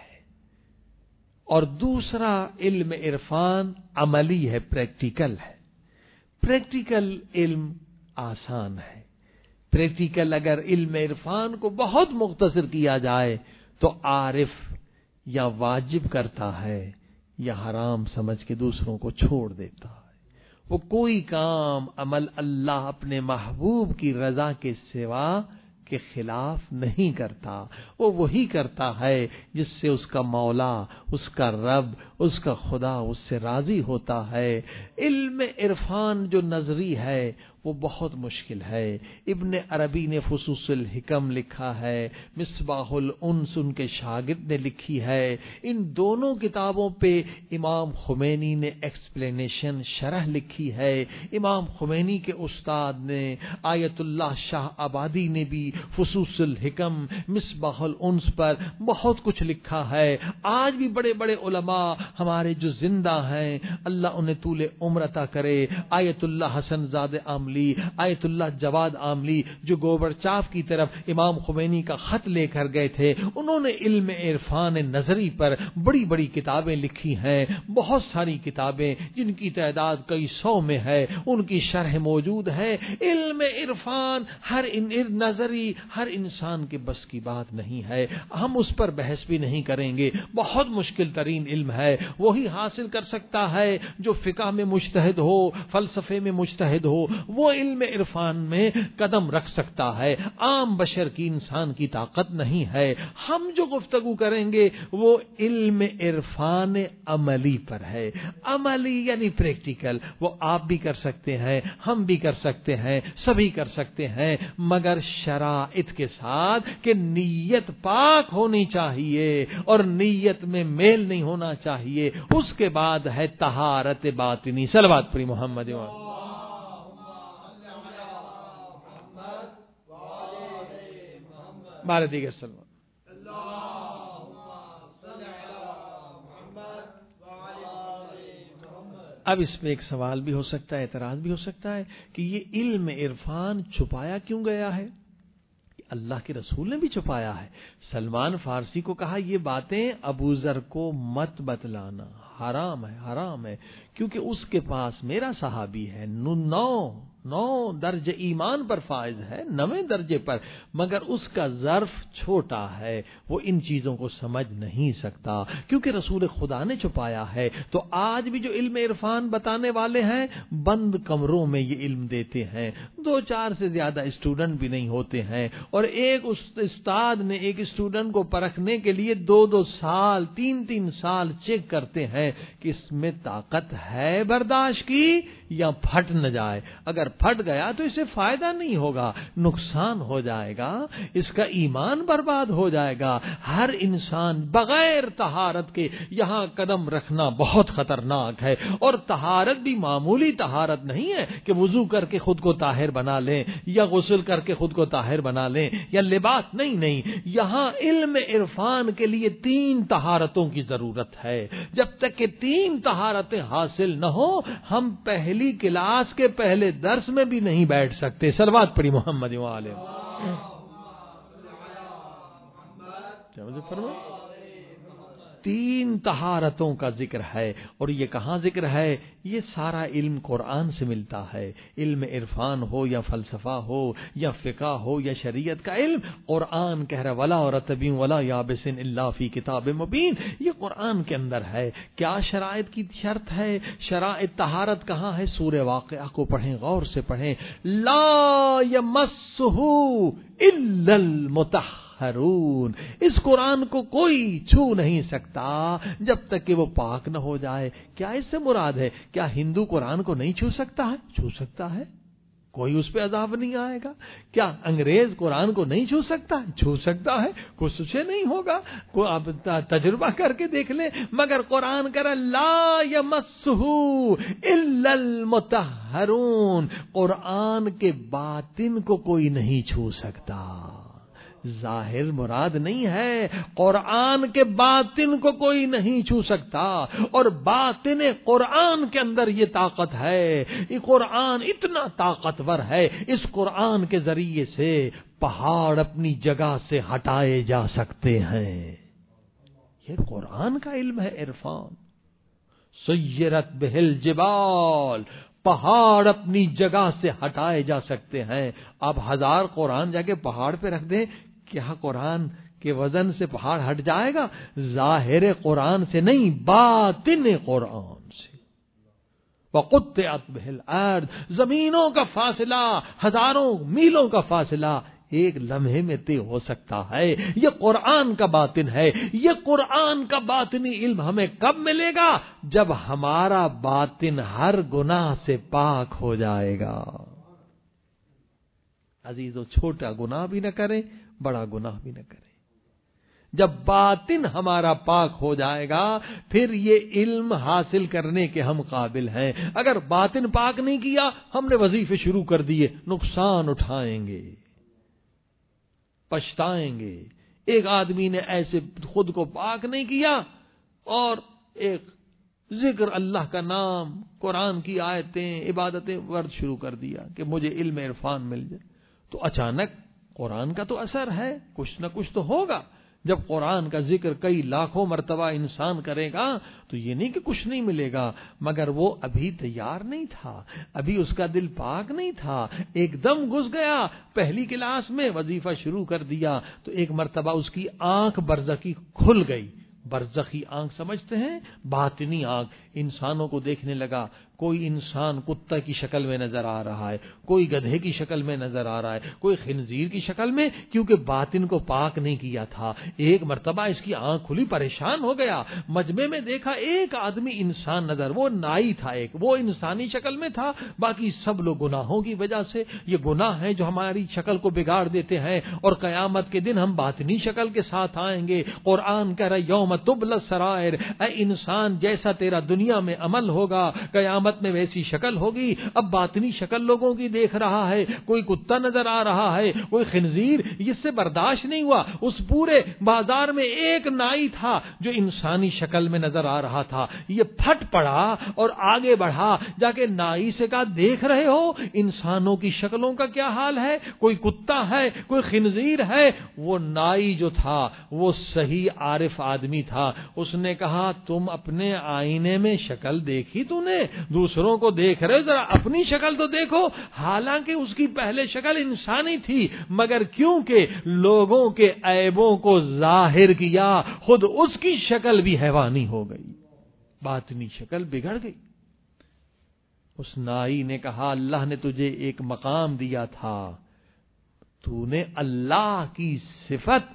اور دوسرا علم عرفان عملی ہے، پریکٹیکل ہے۔ پریکٹیکل علم آسان ہے، پریکٹیکل اگر علم عرفان کو بہت مختصر کیا جائے تو عارف یا واجب کرتا ہے یا حرام سمجھ کے دوسروں کو چھوڑ دیتا ہے، وہ کوئی کام عمل اللہ اپنے محبوب کی رضا کے سوا کے خلاف نہیں کرتا، وہ وہی کرتا ہے جس سے اس کا مولا، اس کا رب، اس کا خدا اس سے راضی ہوتا ہے۔ علم عرفان جو نظری ہے وہ بہت مشکل ہے۔ ابن عربی نے فصوص الحکم لکھا ہے، مصباح الانس ان کے شاگرد نے لکھی ہے، ان دونوں کتابوں پہ امام خمینی نے ایکسپلینیشن شرح لکھی ہے، امام خمینی کے استاد نے آیت اللہ شاہ آبادی نے بھی فصوص الحکم مصباح الانس پر بہت کچھ لکھا ہے۔ آج بھی بڑے بڑے علماء ہمارے جو زندہ ہیں، اللہ انہیں طول عمر عطا کرے، آیت اللہ حسن زاد عاملی، آیت اللہ جواد عاملی جو گوبر چاف کی طرف امام خمینی کا خط لے کر گئے تھے، انہوں نے علم عرفان نظری پر بڑی بڑی کتابیں لکھی ہیں، بہت ساری کتابیں جن کی تعداد کئی سو میں ہے، ان کی شرح موجود ہے۔ علم عرفان ہر نظری ہر انسان کے بس کی بات نہیں ہے، ہم اس پر بحث بھی نہیں کریں گے، بہت مشکل ترین علم ہے، وہی حاصل کر سکتا ہے جو فقہ میں مجتہد ہو، فلسفے میں مجتہد ہو، وہ وہ علم عرفان میں قدم رکھ سکتا ہے. عام بشر کی، انسان کی طاقت نہیں ہے. ہم جو گفتگو کریں گے وہ علم عرفان عملی پر ہے. عملی یعنی پریکٹیکل. وہ آپ بھی کر سکتے ہیں، ہم بھی کر سکتے ہیں، سبھی کر سکتے ہیں، مگر شرائط کے ساتھ کہ نیت پاک ہونی چاہیے اور نیت میں میل نہیں ہونا چاہیے. اس کے بعد ہے طہارت باطنی. صلوات پڑھی محمد بارہ دیگر سلمان. اب اس میں ایک سوال بھی ہو سکتا ہے، اعتراض بھی ہو سکتا ہے کہ یہ علم عرفان چھپایا کیوں گیا ہے؟ اللہ کے رسول نے بھی چھپایا ہے. سلمان فارسی کو کہا یہ باتیں ابو ذر کو مت بتلانا، حرام ہے، حرام ہے، کیونکہ اس کے پاس میرا صحابی ہے، نو نو درجے ایمان پر فائز ہے، نویں درجے پر، مگر اس کا ظرف چھوٹا ہے، وہ ان چیزوں کو سمجھ نہیں سکتا کیونکہ رسول خدا نے چھپایا ہے. تو آج بھی جو علم عرفان بتانے والے ہیں بند کمروں میں یہ علم دیتے ہیں، دو چار سے زیادہ اسٹوڈنٹ بھی نہیں ہوتے ہیں، اور ایک استاد نے ایک اسٹوڈنٹ کو پرکھنے کے لیے دو دو سال تین تین سال چیک کرتے ہیں کہ اس میں طاقت ہے برداشت کی یا پھٹ نہ جائے. اگر پھٹ گیا تو اسے فائدہ نہیں ہوگا، نقصان ہو جائے گا، اس کا ایمان برباد ہو جائے گا. ہر انسان بغیر طہارت کے یہاں قدم رکھنا بہت خطرناک ہے. اور طہارت بھی معمولی طہارت نہیں ہے کہ وضو کر کے خود کو طاہر بنا لیں یا غسل کر کے خود کو طاہر بنا لیں یا لباس. نہیں نہیں، یہاں علم عرفان کے لیے تین طہارتوں کی ضرورت ہے. جب تک کہ تین طہارتیں حاصل نہ ہو ہم پہلی کلاس کے پہلے درس میں بھی نہیں بیٹھ سکتے. صلوات پڑھی محمد وعلیہ. کیا مجھے فرمائیں؟ تین طہارتوں کا ذکر ہے. اور یہ کہاں ذکر ہے؟ یہ سارا علم قرآن سے ملتا ہے. علم عرفان ہو یا فلسفہ ہو یا فقہ ہو یا شریعت کا علم، قرآن کہہ رہا ولا رطب ولا یابس الا فی کتاب مبین. یہ قرآن کے اندر ہے. کیا شرائط کی شرط ہے؟ شرائط طہارت کہاں ہے؟ سورہ واقعہ کو پڑھیں، غور سے پڑھیں. لا یمسہ الا المطہرون. اس قرآن کو کوئی چھو نہیں سکتا جب تک کہ وہ پاک نہ ہو جائے. کیا اس سے مراد ہے؟ کیا ہندو قرآن کو نہیں چھو سکتا ہے؟ چھو سکتا ہے، کوئی اس پہ عذاب نہیں آئے گا. کیا انگریز قرآن کو نہیں چھو سکتا ہے؟ چھو سکتا ہے، کچھ اسے نہیں ہوگا. کو آپ تجربہ کر کے دیکھ لیں. مگر قرآن کہہ لا یمسہ الا المطہرون. قرآن کے باطن کو کوئی نہیں چھو سکتا. ظاہر مراد نہیں ہے، قرآن کے باطن کو کوئی نہیں چھو سکتا. اور باطن قرآن کے اندر یہ طاقت ہے. یہ قرآن اتنا طاقتور ہے، اس قرآن کے ذریعے سے پہاڑ اپنی جگہ سے ہٹائے جا سکتے ہیں. یہ قرآن کا علم ہے عرفان. سیرت بہل جبال، پہاڑ اپنی جگہ سے ہٹائے جا سکتے ہیں. آپ ہزار قرآن جا کے پہاڑ پہ رکھ دیں، کیا قرآن کے وزن سے پہاڑ ہٹ جائے گا؟ ظاہر قرآن سے نہیں، باطن قرآن سے. وقطعت بہ الارض، زمینوں کا فاصلہ، ہزاروں میلوں کا فاصلہ ایک لمحے میں طے ہو سکتا ہے. یہ قرآن کا باطن ہے. یہ قرآن کا باطنی علم ہمیں کب ملے گا؟ جب ہمارا باطن ہر گناہ سے پاک ہو جائے گا. عزیزو، چھوٹا گناہ بھی نہ کریں، بڑا گناہ بھی نہ کریں. جب باطن ہمارا پاک ہو جائے گا پھر یہ علم حاصل کرنے کے ہم قابل ہیں. اگر باطن پاک نہیں کیا، ہم نے وظیفے شروع کر دیے، نقصان اٹھائیں گے، پچھتائیں گے. ایک آدمی نے ایسے خود کو پاک نہیں کیا اور ایک ذکر اللہ کا نام، قرآن کی آیتیں، عبادتیں ورد شروع کر دیا کہ مجھے علم عرفان مل جائے. تو اچانک قرآن کا تو اثر ہے، کچھ نہ کچھ تو ہوگا. جب قرآن کا ذکر کئی لاکھوں مرتبہ انسان کرے گا تو یہ نہیں کہ کچھ نہیں ملے گا، مگر وہ ابھی تیار نہیں تھا، ابھی اس کا دل پاک نہیں تھا. ایک دم گھس گیا، پہلی کلاس میں وظیفہ شروع کر دیا تو ایک مرتبہ اس کی آنکھ برزخی کھل گئی. برزخی آنکھ سمجھتے ہیں؟ باطنی آنکھ. انسانوں کو دیکھنے لگا، کوئی انسان کتا کی شکل میں نظر آ رہا ہے، کوئی گدھے کی شکل میں نظر آ رہا ہے، کوئی خنزیر کی شکل میں، کیونکہ باطن کو پاک نہیں کیا تھا۔ ایک مرتبہ اس کی آنکھ کھلی، پریشان ہو گیا، مجمع میں دیکھا ایک آدمی انسان نظر، وہ نائی تھا، ایک وہ انسانی شکل میں تھا، باقی سب لوگ گناہوں کی وجہ سے، یہ گناہ ہیں جو ہماری شکل کو بگاڑ دیتے ہیں، اور قیامت کے دن ہم باطنی شکل کے ساتھ آئیں گے۔ قرآن کہہ رہا ہے یوم تبلی السرائر، اے انسان جیسا تیرا دنیا میں عمل ہوگا قیامت میں ویسی شکل ہوگی۔ اب باطنی شکل لوگوں کی دیکھ رہا ہے، کوئی کتا نظر آ رہا ہے، کوئی خنزیر، اس سے برداشت نہیں ہوا۔ اس پورے بازار میں ایک نائی تھا جو انسانی شکل میں نظر آ رہا تھا، یہ پھٹ پڑا اور آگے بڑھا، جا کے نائی سے کہا دیکھ رہے ہو انسانوں کی شکلوں کا کیا حال ہے، کوئی کتا ہے، کوئی خنزیر ہے۔ وہ نائی جو تھا وہ صحیح عارف آدمی تھا، اس نے کہا تم اپنے آئینے میں شکل دیکھی تو نے، دوسروں کو دیکھ رہے ذرا اپنی شکل تو دیکھو۔ حالانکہ اس کی پہلے شکل انسانی تھی، مگر کیونکہ لوگوں کے عیبوں کو ظاہر کیا خود اس کی شکل بھی حیوانی ہو گئی، باطنی شکل بگڑ گئی۔ اس نائی نے کہا اللہ نے تجھے ایک مقام دیا تھا، تو نے اللہ کی صفت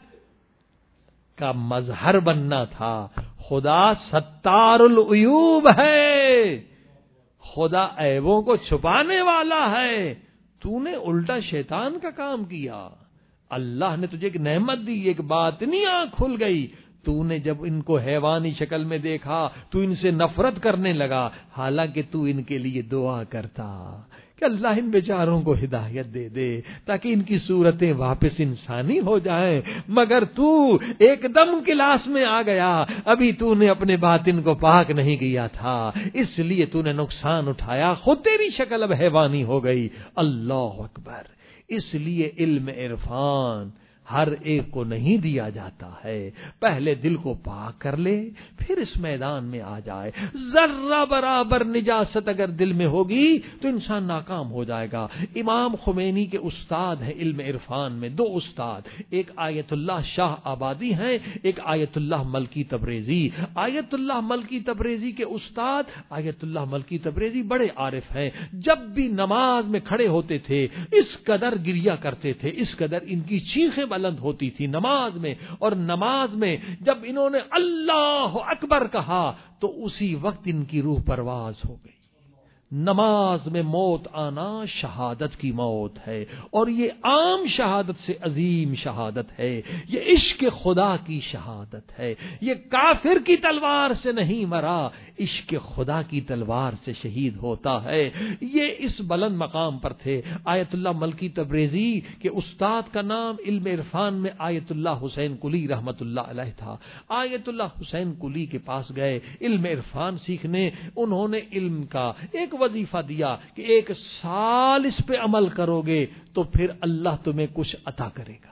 کا مظہر بننا تھا۔ خدا ستار العیوب ہے، خدا عیبوں کو چھپانے والا ہے، تو نے الٹا شیطان کا کام کیا۔ اللہ نے تجھے ایک نعمت دی، ایک باطنی آنکھ کھل گئی، تو نے جب ان کو حیوانی شکل میں دیکھا تو ان سے نفرت کرنے لگا، حالانکہ تو ان کے لیے دعا کرتا کہ اللہ ان بیچاروں کو ہدایت دے دے تاکہ ان کی صورتیں واپس انسانی ہو جائیں، مگر تو ایک دم کلاس میں آ گیا، ابھی تو نے اپنے باطن کو پاک نہیں کیا تھا، اس لیے تو نے نقصان اٹھایا، خود تیری شکل اب حیوانی ہو گئی۔ اللہ اکبر۔ اس لیے علم عرفان ہر ایک کو نہیں دیا جاتا ہے، پہلے دل کو پاک کر لے پھر اس میدان میں آ جائے۔ ذرہ برابر نجاست اگر دل میں ہوگی تو انسان ناکام ہو جائے گا۔ امام خمینی کے استاد ہیں علم عرفان میں، دو استاد، ایک آیت اللہ شاہ آبادی ہیں، ایک آیت اللہ ملکی تبریزی۔ آیت اللہ ملکی تبریزی کے استاد آیت اللہ ملکی تبریزی بڑے عارف ہیں، جب بھی نماز میں کھڑے ہوتے تھے اس قدر گریا کرتے تھے، اس قدر ان کی چیخیں بلند ہوتی تھی نماز میں، اور نماز میں جب انہوں نے اللہ اکبر کہا تو اسی وقت ان کی روح پرواز ہو گئی۔ نماز میں موت آنا شہادت کی موت ہے، اور یہ عام شہادت سے عظیم شہادت ہے، یہ عشق خدا کی شہادت ہے، یہ کافر کی تلوار سے نہیں مرا، عشق خدا کی تلوار سے شہید ہوتا ہے۔ یہ اس بلند مقام پر تھے۔ آیت اللہ ملکی تبریزی کے استاد کا نام علم عرفان میں آیت اللہ حسین قلی رحمت اللہ علیہ تھا۔ آیت اللہ حسین قلی کے پاس گئے علم عرفان سیکھنے، انہوں نے علم کا ایک وظیفہ دیا کہ ایک سال اس پہ عمل کرو گے تو پھر اللہ تمہیں کچھ عطا کرے گا،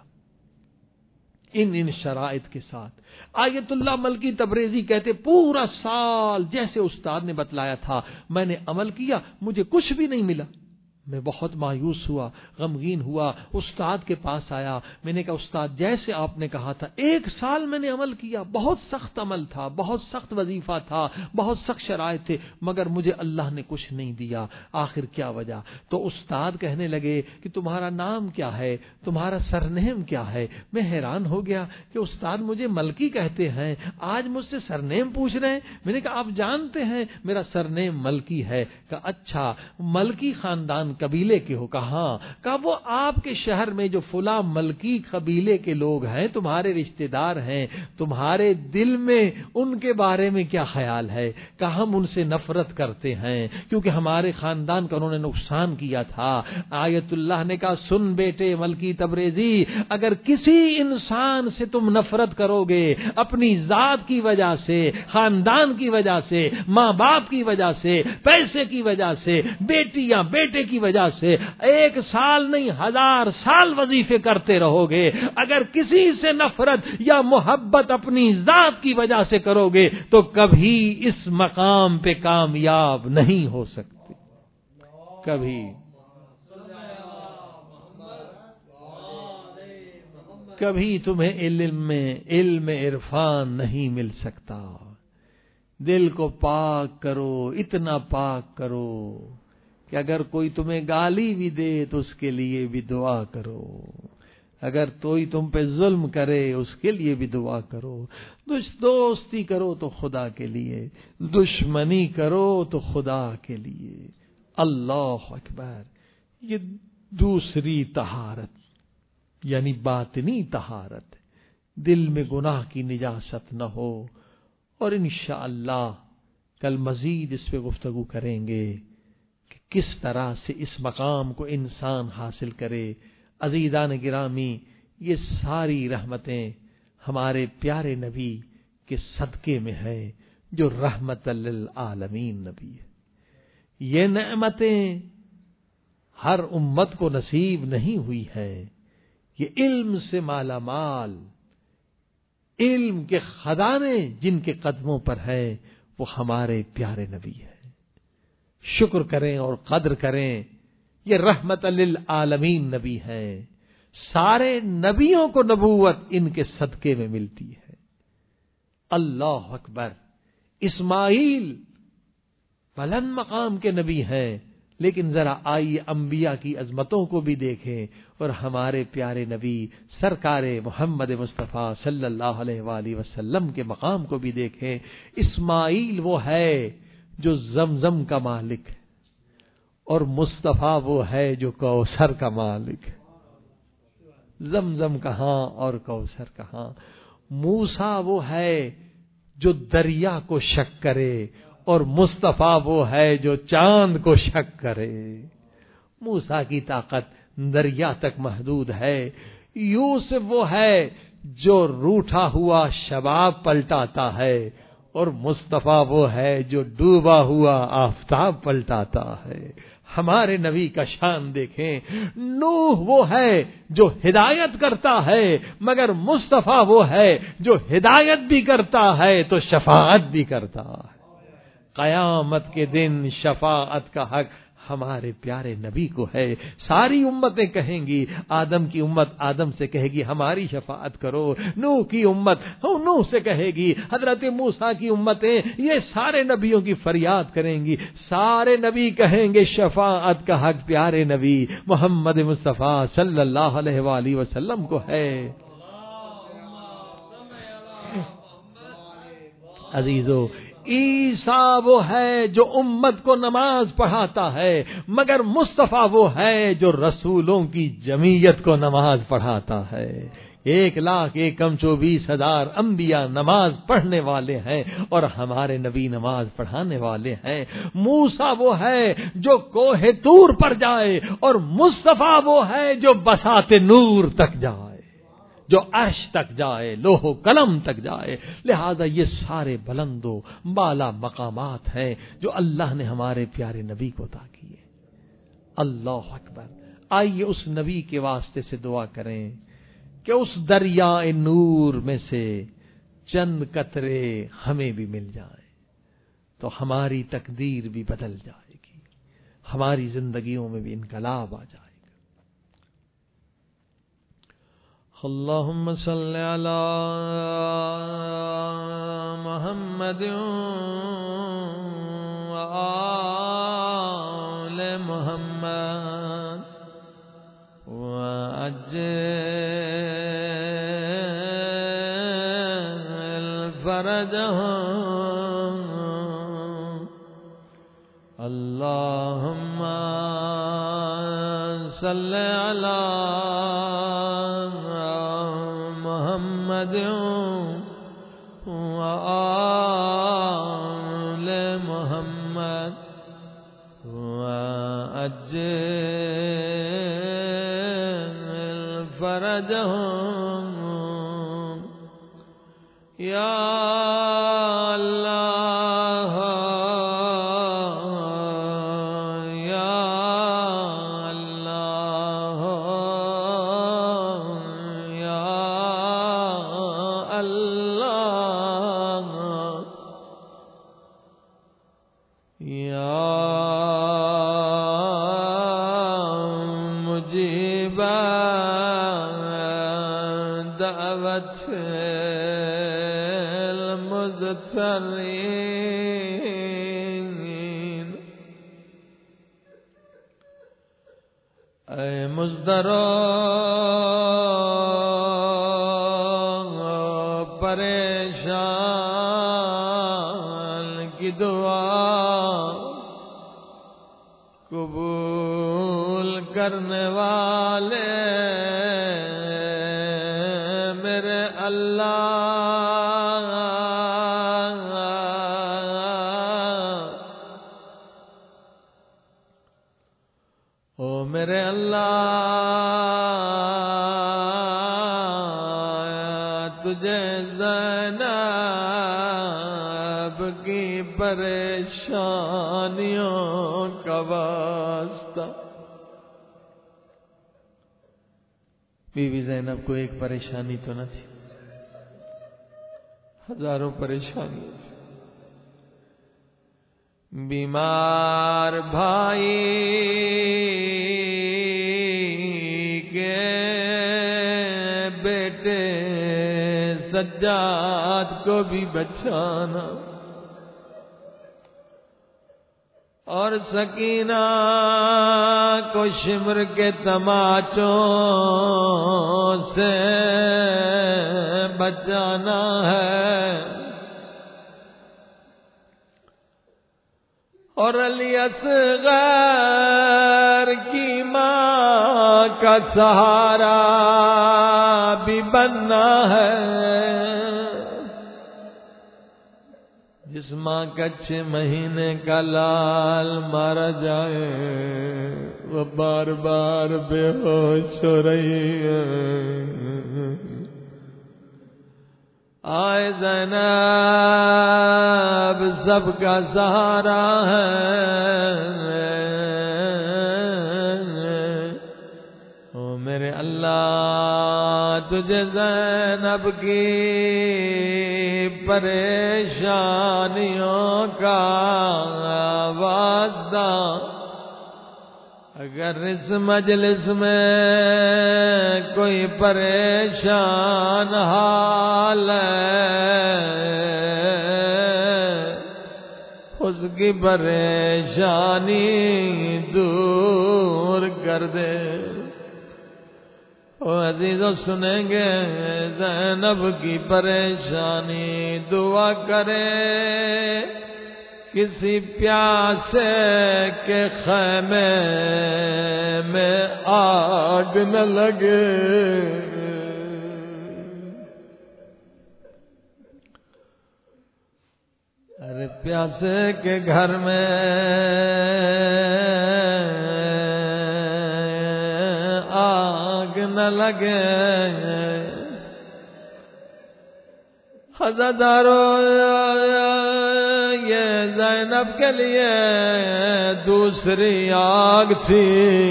ان ان شرائط کے ساتھ۔ آیت اللہ ملکی تبریزی کہتے پورا سال جیسے استاد نے بتلایا تھا میں نے عمل کیا، مجھے کچھ بھی نہیں ملا، میں بہت مایوس ہوا، غمگین ہوا، استاد کے پاس آیا، میں نے کہا استاد جیسے آپ نے کہا تھا ایک سال میں نے عمل کیا، بہت سخت عمل تھا، بہت سخت وظیفہ تھا، بہت سخت شرائط تھے، مگر مجھے اللہ نے کچھ نہیں دیا، آخر کیا وجہ؟ تو استاد کہنے لگے کہ تمہارا نام کیا ہے، تمہارا سرنیم کیا ہے؟ میں حیران ہو گیا کہ استاد مجھے ملکی کہتے ہیں، آج مجھ سے سرنیم پوچھ رہے ہیں۔ میں نے کہا آپ جانتے ہیں میرا سرنیم ملکی ہے؟ کہا اچھا ملکی خاندان قبیلے کے ہو؟ کہا کہ وہ آپ کے شہر میں جو فلاں ملکی قبیلے کے لوگ ہیں تمہارے رشتہ دار ہیں، تمہارے دل میں ان کے بارے میں کیا خیال ہے؟ کہ ہم ان سے نفرت کرتے ہیں کیونکہ ہمارے خاندان کا انہوں نے نقصان کیا تھا۔ آیت اللہ نے کہا سن بیٹے ملکی تبریزی، اگر کسی انسان سے تم نفرت کرو گے اپنی ذات کی وجہ سے، خاندان کی وجہ سے، ماں باپ کی وجہ سے، پیسے کی وجہ سے، بیٹی یا بیٹے کی وجہ سے، ایک سال نہیں ہزار سال وظیفے کرتے رہو گے، اگر کسی سے نفرت یا محبت اپنی ذات کی وجہ سے کرو گے تو کبھی اس مقام پہ کامیاب نہیں ہو سکتے، کبھی کبھی تمہیں علم میں علم عرفان نہیں مل سکتا۔ دل کو پاک کرو، اتنا پاک کرو کہ اگر کوئی تمہیں گالی بھی دے تو اس کے لیے بھی دعا کرو، اگر کوئی تم پہ ظلم کرے اس کے لیے بھی دعا کرو، دوستی کرو تو خدا کے لیے، دشمنی کرو تو خدا کے لیے۔ اللہ اکبر۔ یہ دوسری طہارت یعنی باطنی طہارت، دل میں گناہ کی نجاست نہ ہو۔ اور انشاءاللہ کل مزید اس پہ گفتگو کریں گے کہ کس طرح سے اس مقام کو انسان حاصل کرے۔ عزیزان گرامی، یہ ساری رحمتیں ہمارے پیارے نبی کے صدقے میں ہے جو رحمت للعالمین نبی ہے۔ یہ نعمتیں ہر امت کو نصیب نہیں ہوئی ہے۔ یہ علم سے مالا مال، علم کے خزانے جن کے قدموں پر ہے وہ ہمارے پیارے نبی ہیں۔ شکر کریں اور قدر کریں، یہ رحمت للعالمین نبی ہے۔ سارے نبیوں کو نبوت ان کے صدقے میں ملتی ہے۔ اللہ اکبر۔ اسماعیل بلند مقام کے نبی ہیں، لیکن ذرا آئیے انبیاء کی عظمتوں کو بھی دیکھیں اور ہمارے پیارے نبی سرکار محمد مصطفیٰ صلی اللہ علیہ وآلہ وسلم کے مقام کو بھی دیکھیں۔ اسماعیل وہ ہے جو زمزم کا مالک ہے، اور مصطفیٰ وہ ہے جو کوثر کا مالک ہے۔ زمزم کہاں اور کوثر کہاں؟ موسیٰ وہ ہے جو دریا کو شق کرے، اور مصطفیٰ وہ ہے جو چاند کو شق کرے۔ موسیٰ کی طاقت دریا تک محدود ہے، یوسف وہ ہے جو روٹھا ہوا شباب پلٹاتا ہے، اور مصطفیٰ وہ ہے جو ڈوبا ہوا آفتاب پلٹاتا ہے۔ ہمارے نبی کا شان دیکھیں۔ نوح وہ ہے جو ہدایت کرتا ہے، مگر مصطفیٰ وہ ہے جو ہدایت بھی کرتا ہے تو شفاعت بھی کرتا ہے۔ قیامت کے دن شفاعت کا حق ہمارے پیارے نبی کو ہے۔ ساری امتیں کہیں گی، آدم کی امت آدم سے کہے گی ہماری شفاعت کرو، نوح کی امت نوح سے کہے گی، حضرت موسیٰ کی امتیں یہ سارے نبیوں کی فریاد کریں گی۔ سارے نبی کہیں گے شفاعت کا حق پیارے نبی محمد مصطفیٰ صلی اللہ علیہ وآلہ وسلم کو ہے۔ عزیزو، عیسیٰ وہ ہے جو امت کو نماز پڑھاتا ہے، مگر مصطفیٰ وہ ہے جو رسولوں کی جمعیت کو نماز پڑھاتا ہے۔ ایک لاکھ ایک کم چوبیس ہزار انبیاء نماز پڑھنے والے ہیں، اور ہمارے نبی نماز پڑھانے والے ہیں۔ موسیٰ وہ ہے جو کوہ طور پر جائے، اور مصطفیٰ وہ ہے جو بساط نور تک جائے، جو عرش تک جائے، لوح و قلم تک جائے۔ لہذا یہ سارے بلند و بالا مقامات ہیں جو اللہ نے ہمارے پیارے نبی کو عطا کیے۔ اللہ اکبر۔ آئیے اس نبی کے واسطے سے دعا کریں کہ اس دریائے نور میں سے چند قطرے ہمیں بھی مل جائیں تو ہماری تقدیر بھی بدل جائے گی، ہماری زندگیوں میں بھی انقلاب آ جائے گا۔ اللہم صلی علی محمد و آل محمد وعجل فرجهم اللہم صلی علی محمد وآل محمد وعجل فرجهم یا دعوت المزترین اے مزدرو پریشان کی دعا قبول کرنے والے میرے اللہ، او میرے اللہ، تجھے زینب کی پریشانیوں کا واسطہ۔ بی بی زینب کو ایک پریشانی تو نہ تھی، ہزاروں پریشانیاں تھی۔ بیمار بھائی کے بیٹے سجاد کو بھی بچانا، اور سکینہ کو شمر کے تماچوں سے بچانا ہے، اور علی اصغر کی ماں کا سہارا بھی بننا ہے۔ جس ماں کا چھ مہینے کا لال مارا جائے وہ بار بار بے ہوش ہو رہی ہے۔ آئے زینب سب کا سہارا ہے، او میرے اللہ، تجھے زینب کی پریشانیوں کا واسطہ، اگر اس مجلس میں کوئی پریشان حال ہے اس کی پریشانی دور کر دے۔ او عزیزو سنیں گے زینب کی پریشانی، دعا کرے کسی پیاسے کے خیمے میں آگ نہ لگے۔ ارے پیاسے کے گھر میں آگ نہ لگے۔ حضادارو یہ زینب کے لیے دوسری آگ تھی۔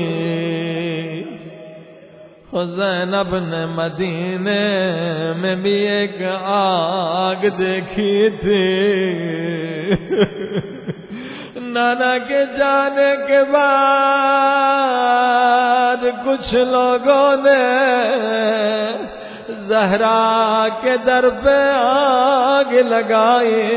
زینب نے مدینے میں بھی ایک آگ دیکھی تھی۔ نانا کے جانے کے بعد کچھ لوگوں نے زہرا کے در پہ آگ لگائی،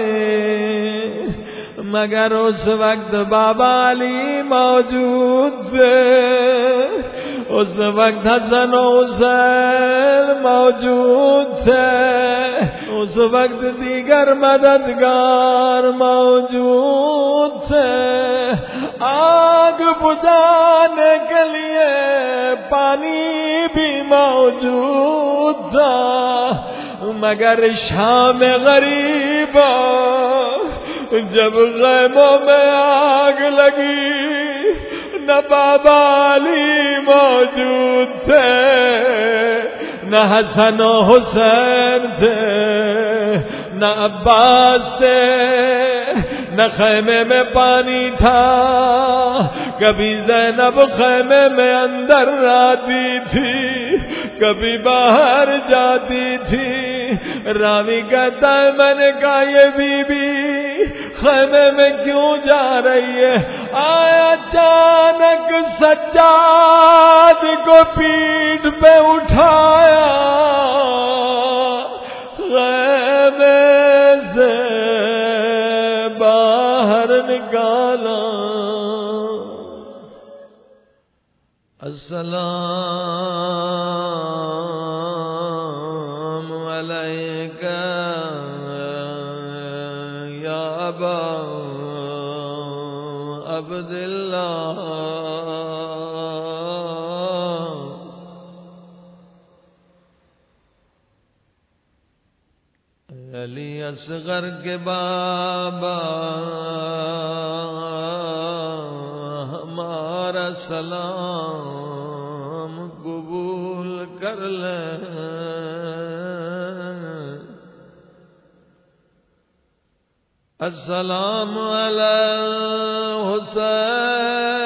مگر اس وقت بابا علی موجود تھے، اس وقت حسن و حسین موجود تھے، اس وقت دیگر مددگار موجود تھے۔ آگ بجھانے کے لیے پانی بھی موجود تھا، مگر شام غریب جب خیموں میں آگ لگی نہ بابا علی موجود تھے، نہ حسن و حسین تھے، نہ عباس تھے، نہ خیمے میں پانی تھا۔ کبھی زینب خیمے میں اندر آتی تھی، کبھی باہر جاتی تھی۔ راوی کہتا ہے میں نے کہا یہ بی بی خیمے میں کیوں جا رہی ہے؟ آیا اچانک سجاد کو پیٹھ پہ اٹھایا، خیمے سے گالا السلام علیک یا ابا عبداللہ علی اصغر کے بابا ہمارا سلام قبول کر لیں السلام علی الحسین